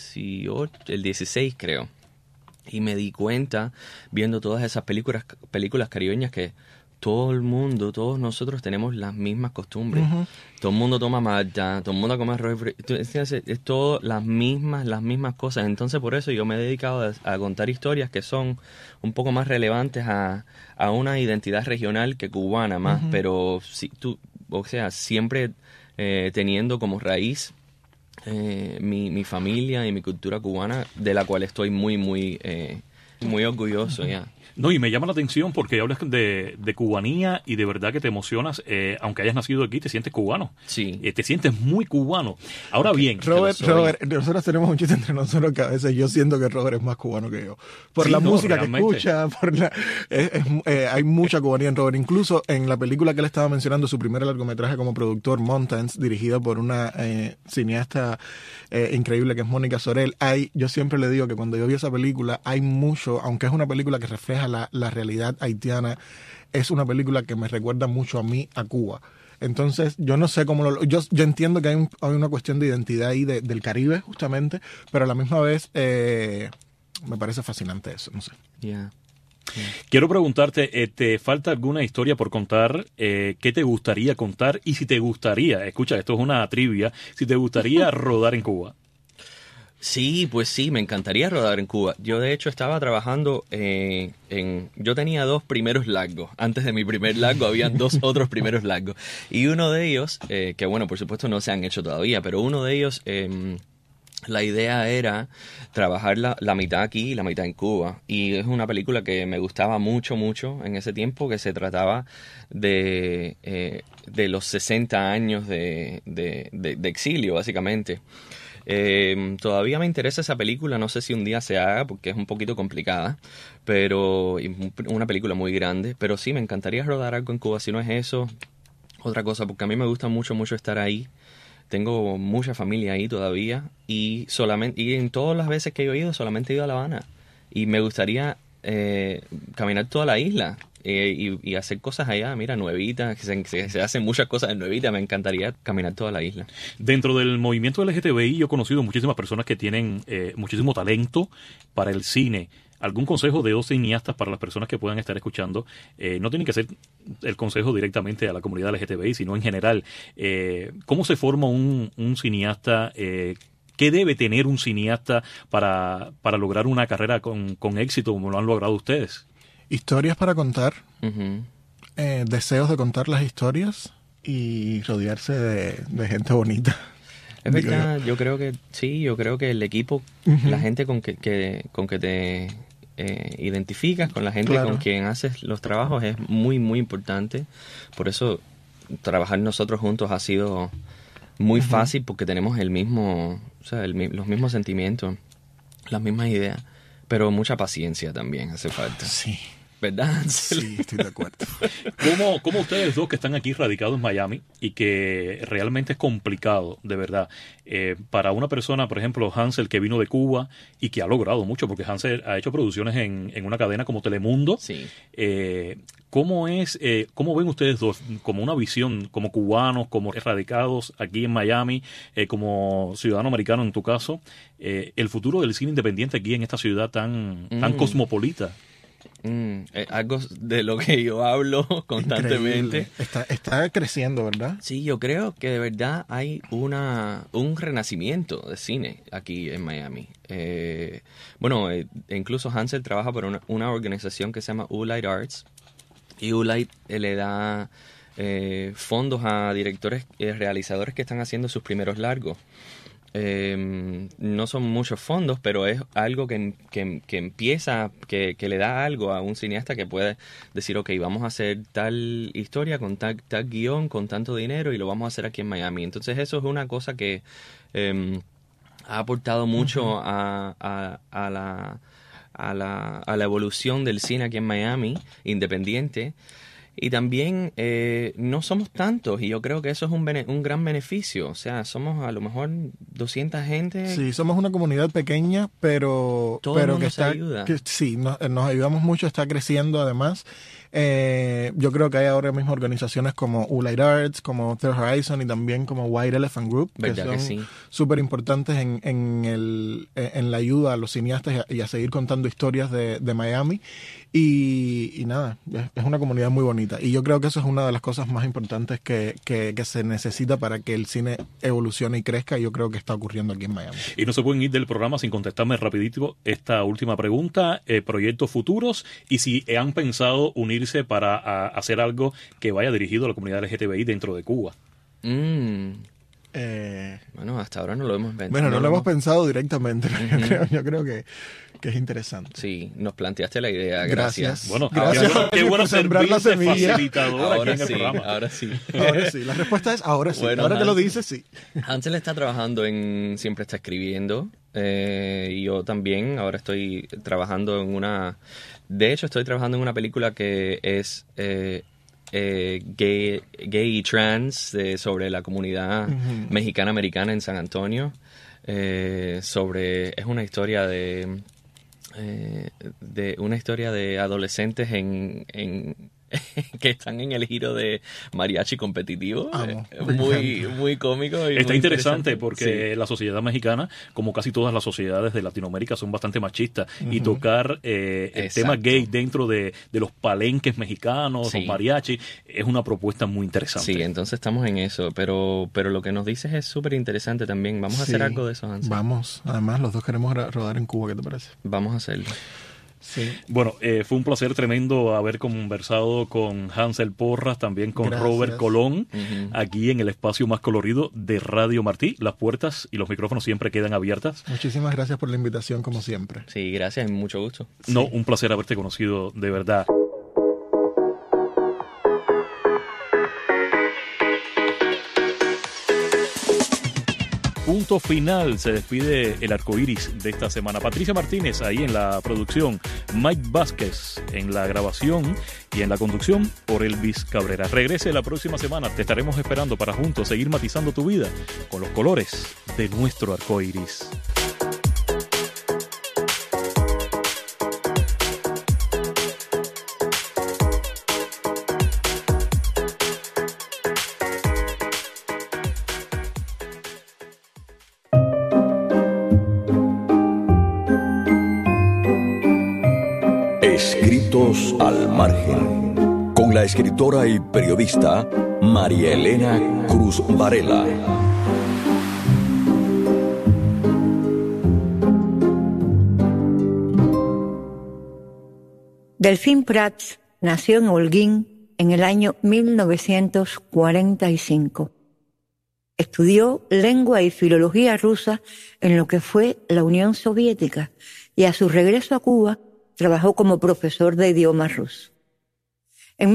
16 creo, y me di cuenta, viendo todas esas películas caribeñas, que todo el mundo, todos nosotros tenemos las mismas costumbres. Uh-huh. Todo el mundo toma malta, todo el mundo come arroz frito. Es todo las mismas cosas. Entonces, por eso yo me he dedicado a contar historias que son un poco más relevantes a una identidad regional que cubana más. Uh-huh. Pero siempre teniendo como raíz mi familia y mi cultura cubana, de la cual estoy muy orgulloso, ya. Yeah. No, y me llama la atención porque hablas de cubanía y de verdad que te emocionas, aunque hayas nacido aquí, te sientes cubano. Sí. Te sientes muy cubano. Ahora bien... Robert, nosotros tenemos un chiste entre nosotros que a veces yo siento que Robert es más cubano que yo. Por la música realmente que escucha, hay mucha cubanía en Robert. Incluso en la película que él estaba mencionando, su primer largometraje como productor, Mountains, dirigida por una cineasta increíble que es Mónica Sorel. Yo siempre le digo que cuando yo vi esa película, hay mucho, aunque es una película que refleja la realidad haitiana, es una película que me recuerda mucho a mí, a Cuba. Entonces, yo no sé cómo yo entiendo que hay una cuestión de identidad ahí del Caribe, justamente, pero a la misma vez me parece fascinante eso, no sé. Yeah. Quiero preguntarte, ¿te falta alguna historia por contar? ¿Qué te gustaría contar? Y si te gustaría, escucha, esto es una trivia, si te gustaría rodar en Cuba. Sí, pues sí, me encantaría rodar en Cuba. Yo, de hecho, estaba trabajando yo tenía 2 primeros largos. Antes de mi primer largo habían 2 otros primeros largos. Y uno de ellos, que bueno, por supuesto no se han hecho todavía, pero uno de ellos, la idea era trabajar la mitad aquí y la mitad en Cuba. Y es una película que me gustaba mucho en ese tiempo, que se trataba de los 60 años de exilio, básicamente. Todavía me interesa esa película, no sé si un día se haga porque es un poquito complicada, pero una película muy grande, pero sí, me encantaría rodar algo en Cuba, si no es eso, otra cosa, porque a mí me gusta mucho estar ahí. Tengo mucha familia ahí todavía y en todas las veces que yo he ido, solamente he ido a La Habana. Y me gustaría caminar toda la isla y hacer cosas allá, mira, Nuevita, que se hacen muchas cosas en Nuevita, me encantaría caminar toda la isla. Dentro del movimiento LGTBI yo he conocido muchísimas personas que tienen muchísimo talento para el cine. ¿Algún consejo de 2 cineastas para las personas que puedan estar escuchando? No tienen que ser el consejo directamente a la comunidad LGTBI, sino en general. ¿Cómo se forma un cineasta? ¿Qué debe tener un cineasta para lograr una carrera con éxito como lo han logrado ustedes? Historias para contar, deseos de contar las historias y rodearse de gente bonita. Es verdad, yo creo que sí, yo creo que el equipo, la gente con que te identificas, con la gente con quien haces los trabajos es muy, muy importante. Por eso trabajar nosotros juntos ha sido muy fácil porque tenemos los mismos sentimientos, las mismas ideas, pero mucha paciencia también hace falta. Sí. ¿Verdad? Sí, estoy de acuerdo. ¿Cómo ustedes dos que están aquí radicados en Miami y que realmente es complicado, de verdad, para una persona, por ejemplo, Hansel, que vino de Cuba y que ha logrado mucho, porque Hansel ha hecho producciones en una cadena como Telemundo? Sí. ¿Cómo ven ustedes dos, como una visión, como cubanos, como radicados aquí en Miami, como ciudadano americano en tu caso, el futuro del cine independiente aquí en esta ciudad tan cosmopolita? Algo de lo que yo hablo constantemente. Está creciendo, ¿verdad? Sí, yo creo que de verdad hay un renacimiento de cine aquí en Miami. Incluso Hansel trabaja por una organización que se llama U-Light Arts, y U-Light le da fondos a directores y realizadores que están haciendo sus primeros largos. No son muchos fondos, pero es algo que empieza, que le da algo a un cineasta que puede decir, ok, vamos a hacer tal historia con tal guión, con tanto dinero, y lo vamos a hacer aquí en Miami. Entonces eso es una cosa que ha aportado mucho a la evolución del cine aquí en Miami, independiente. Y también no somos tantos, y yo creo que eso es un gran beneficio. O sea, somos a lo mejor 200 gente. Sí, somos una comunidad pequeña, pero todo el mundo que se ayuda. Sí, nos ayudamos mucho, está creciendo además. Yo creo que hay ahora mismo organizaciones como U-Light Arts, como Third Horizon y también como White Elephant Group, que son súper importantes en la ayuda a los cineastas y a seguir contando historias de Miami. Y nada, es una comunidad muy bonita. Y yo creo que eso es una de las cosas más importantes que se necesita para que el cine evolucione y crezca. Y yo creo que está ocurriendo aquí en Miami. Y no se pueden ir del programa sin contestarme rapidito esta última pregunta. Proyectos futuros y si han pensado unirse para hacer algo que vaya dirigido a la comunidad LGTBI dentro de Cuba. Bueno, hasta ahora no lo hemos pensado. Bueno, no lo hemos pensado directamente, pero yo creo que es interesante. Sí, nos planteaste la idea. Gracias. Bueno, gracias. Qué bueno sembrar la semilla. Facilitador Ahora aquí en el programa. Ahora sí. Ahora sí. La respuesta es ahora sí. Bueno, ahora que lo dices, sí. Hansel está trabajando siempre está escribiendo. Y yo también. Ahora estoy trabajando de hecho, estoy trabajando en una película que es gay y trans sobre la comunidad mexicana-americana en San Antonio. Es una historia de adolescentes que están en el giro de mariachi competitivo. Muy cómico. Y está muy interesante porque la sociedad mexicana, como casi todas las sociedades de Latinoamérica, son bastante machistas. Y tocar el tema gay dentro de los palenques mexicanos, los mariachis, es una propuesta muy interesante. Sí, entonces estamos en eso. Pero lo que nos dices es súper interesante también. Vamos a hacer algo de eso, Hansel. Vamos. Además, los dos queremos rodar en Cuba. ¿Qué te parece? Vamos a hacerlo. Sí. Bueno, fue un placer tremendo haber conversado con Hansel Porras, también con Robert Colón, aquí en el espacio más colorido de Radio Martí. Las puertas y los micrófonos siempre quedan abiertas. Muchísimas gracias por la invitación, como siempre. Sí, gracias, mucho gusto. No, un placer haberte conocido, de verdad. Un punto final se despide el arcoíris de esta semana. Patricia Martínez ahí en la producción, Mike Vázquez en la grabación y en la conducción por Elvis Cabrera. Regrese la próxima semana, te estaremos esperando para juntos seguir matizando tu vida con los colores de nuestro arcoíris. Escritos al margen, con la escritora y periodista María Elena Cruz Varela. Delfín Prats nació en Holguín en el año 1945. Estudió lengua y filología rusa en lo que fue la Unión Soviética y a su regreso a Cuba trabajó como profesor de idiomas ruso. En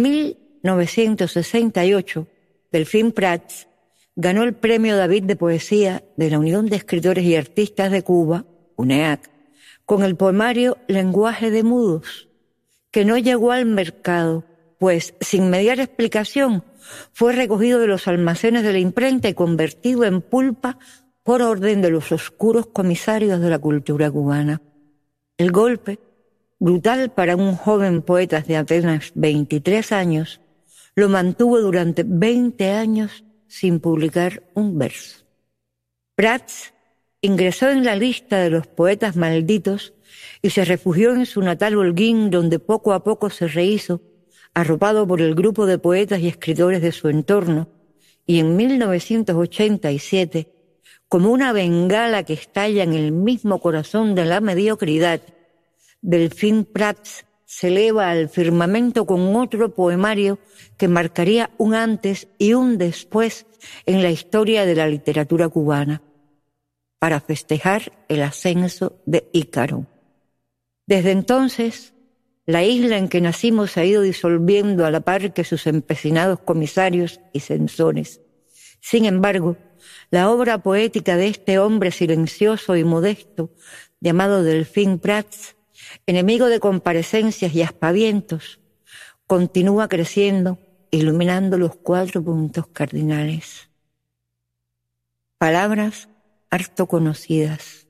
1968, Delfín Prats ganó el Premio David de Poesía de la Unión de Escritores y Artistas de Cuba, UNEAC, con el poemario Lenguaje de Mudos, que no llegó al mercado, pues, sin mediar explicación, fue recogido de los almacenes de la imprenta y convertido en pulpa por orden de los oscuros comisarios de la cultura cubana. El golpe, brutal para un joven poeta de apenas 23 años, lo mantuvo durante 20 años sin publicar un verso. Prats ingresó en la lista de los poetas malditos y se refugió en su natal Holguín, donde poco a poco se rehizo, arropado por el grupo de poetas y escritores de su entorno, y en 1987, como una bengala que estalla en el mismo corazón de la mediocridad, Delfín Prats se eleva al firmamento con otro poemario que marcaría un antes y un después en la historia de la literatura cubana, para festejar el ascenso de Ícaro. Desde entonces, la isla en que nacimos se ha ido disolviendo a la par que sus empecinados comisarios y censores. Sin embargo, la obra poética de este hombre silencioso y modesto, llamado Delfín Prats, enemigo de comparecencias y aspavientos, continúa creciendo, iluminando los 4 puntos cardinales. Palabras harto conocidas.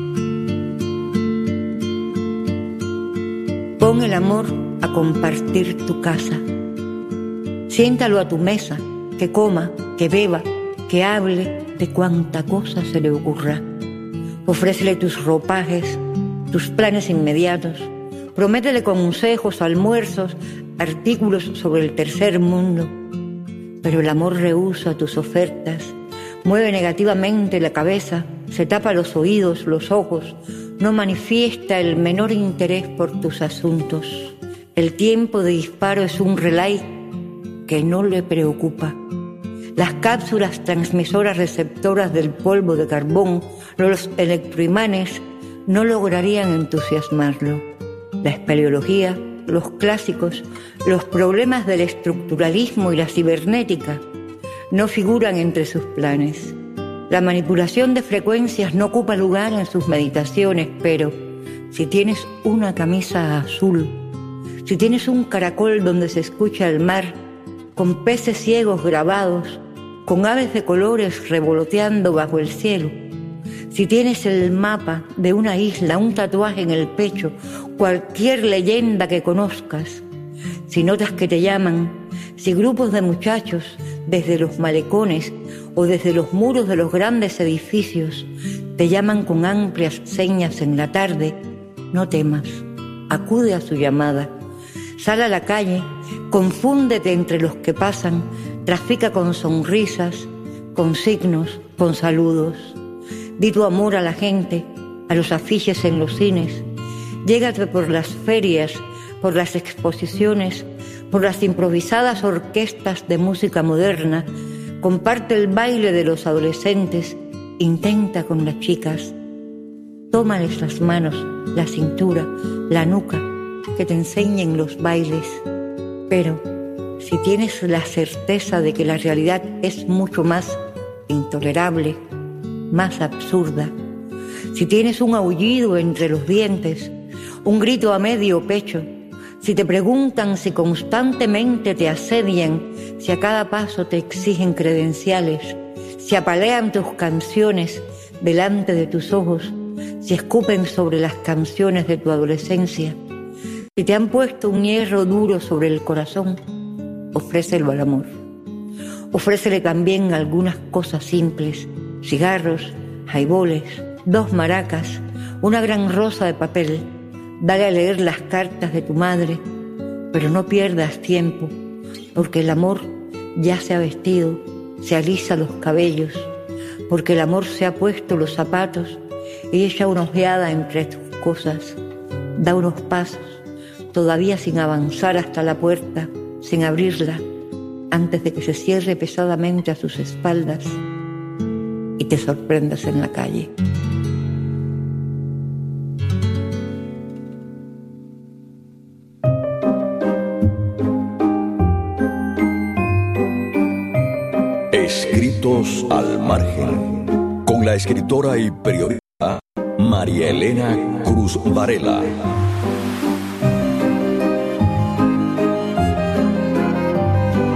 Pon el amor a compartir tu casa. Siéntalo a tu mesa, que coma, que beba, que hable de cuánta cosa se le ocurra. Ofrécele tus ropajes, tus planes inmediatos, prométele consejos, almuerzos, artículos sobre el tercer mundo. Pero el amor rehúsa tus ofertas, mueve negativamente la cabeza, se tapa los oídos, los ojos, no manifiesta el menor interés por tus asuntos. El tiempo de disparo es un relay que no le preocupa. Las cápsulas transmisoras receptoras del polvo de carbón, los electroimanes, no lograrían entusiasmarlo. La espeleología, los clásicos, los problemas del estructuralismo y la cibernética no figuran entre sus planes. La manipulación de frecuencias no ocupa lugar en sus meditaciones, pero si tienes una camisa azul, si tienes un caracol donde se escucha el mar, con peces ciegos grabados, con aves de colores revoloteando bajo el cielo, si tienes el mapa de una isla, un tatuaje en el pecho, cualquier leyenda que conozcas, si notas que te llaman, si grupos de muchachos desde los malecones o desde los muros de los grandes edificios te llaman con amplias señas en la tarde, no temas, acude a su llamada, sal a la calle, confúndete entre los que pasan, trafica con sonrisas, con signos, con saludos. Di tu amor a la gente, a los afiches en los cines. Llégate por las ferias, por las exposiciones, por las improvisadas orquestas de música moderna. Comparte el baile de los adolescentes. Intenta con las chicas. Tómales las manos, la cintura, la nuca, que te enseñen los bailes. Pero si tienes la certeza de que la realidad es mucho más intolerable, más absurda. Si tienes un aullido entre los dientes, un grito a medio pecho, si te preguntan, si constantemente te asedian, si a cada paso te exigen credenciales, si apalean tus canciones delante de tus ojos, si escupen sobre las canciones de tu adolescencia, si te han puesto un hierro duro sobre el corazón, ofrécelo al amor. Ofrécele también algunas cosas simples: cigarros, jaiboles, 2 maracas, una gran rosa de papel. Dale a leer las cartas de tu madre, pero no pierdas tiempo, porque el amor ya se ha vestido, se alisa los cabellos, porque el amor se ha puesto los zapatos y echa una ojeada entre tus cosas. Da unos pasos, todavía sin avanzar hasta la puerta, sin abrirla, antes de que se cierre pesadamente a sus espaldas y te sorprendas en la calle. Escritos al margen, con la escritora y periodista María Elena Cruz Varela.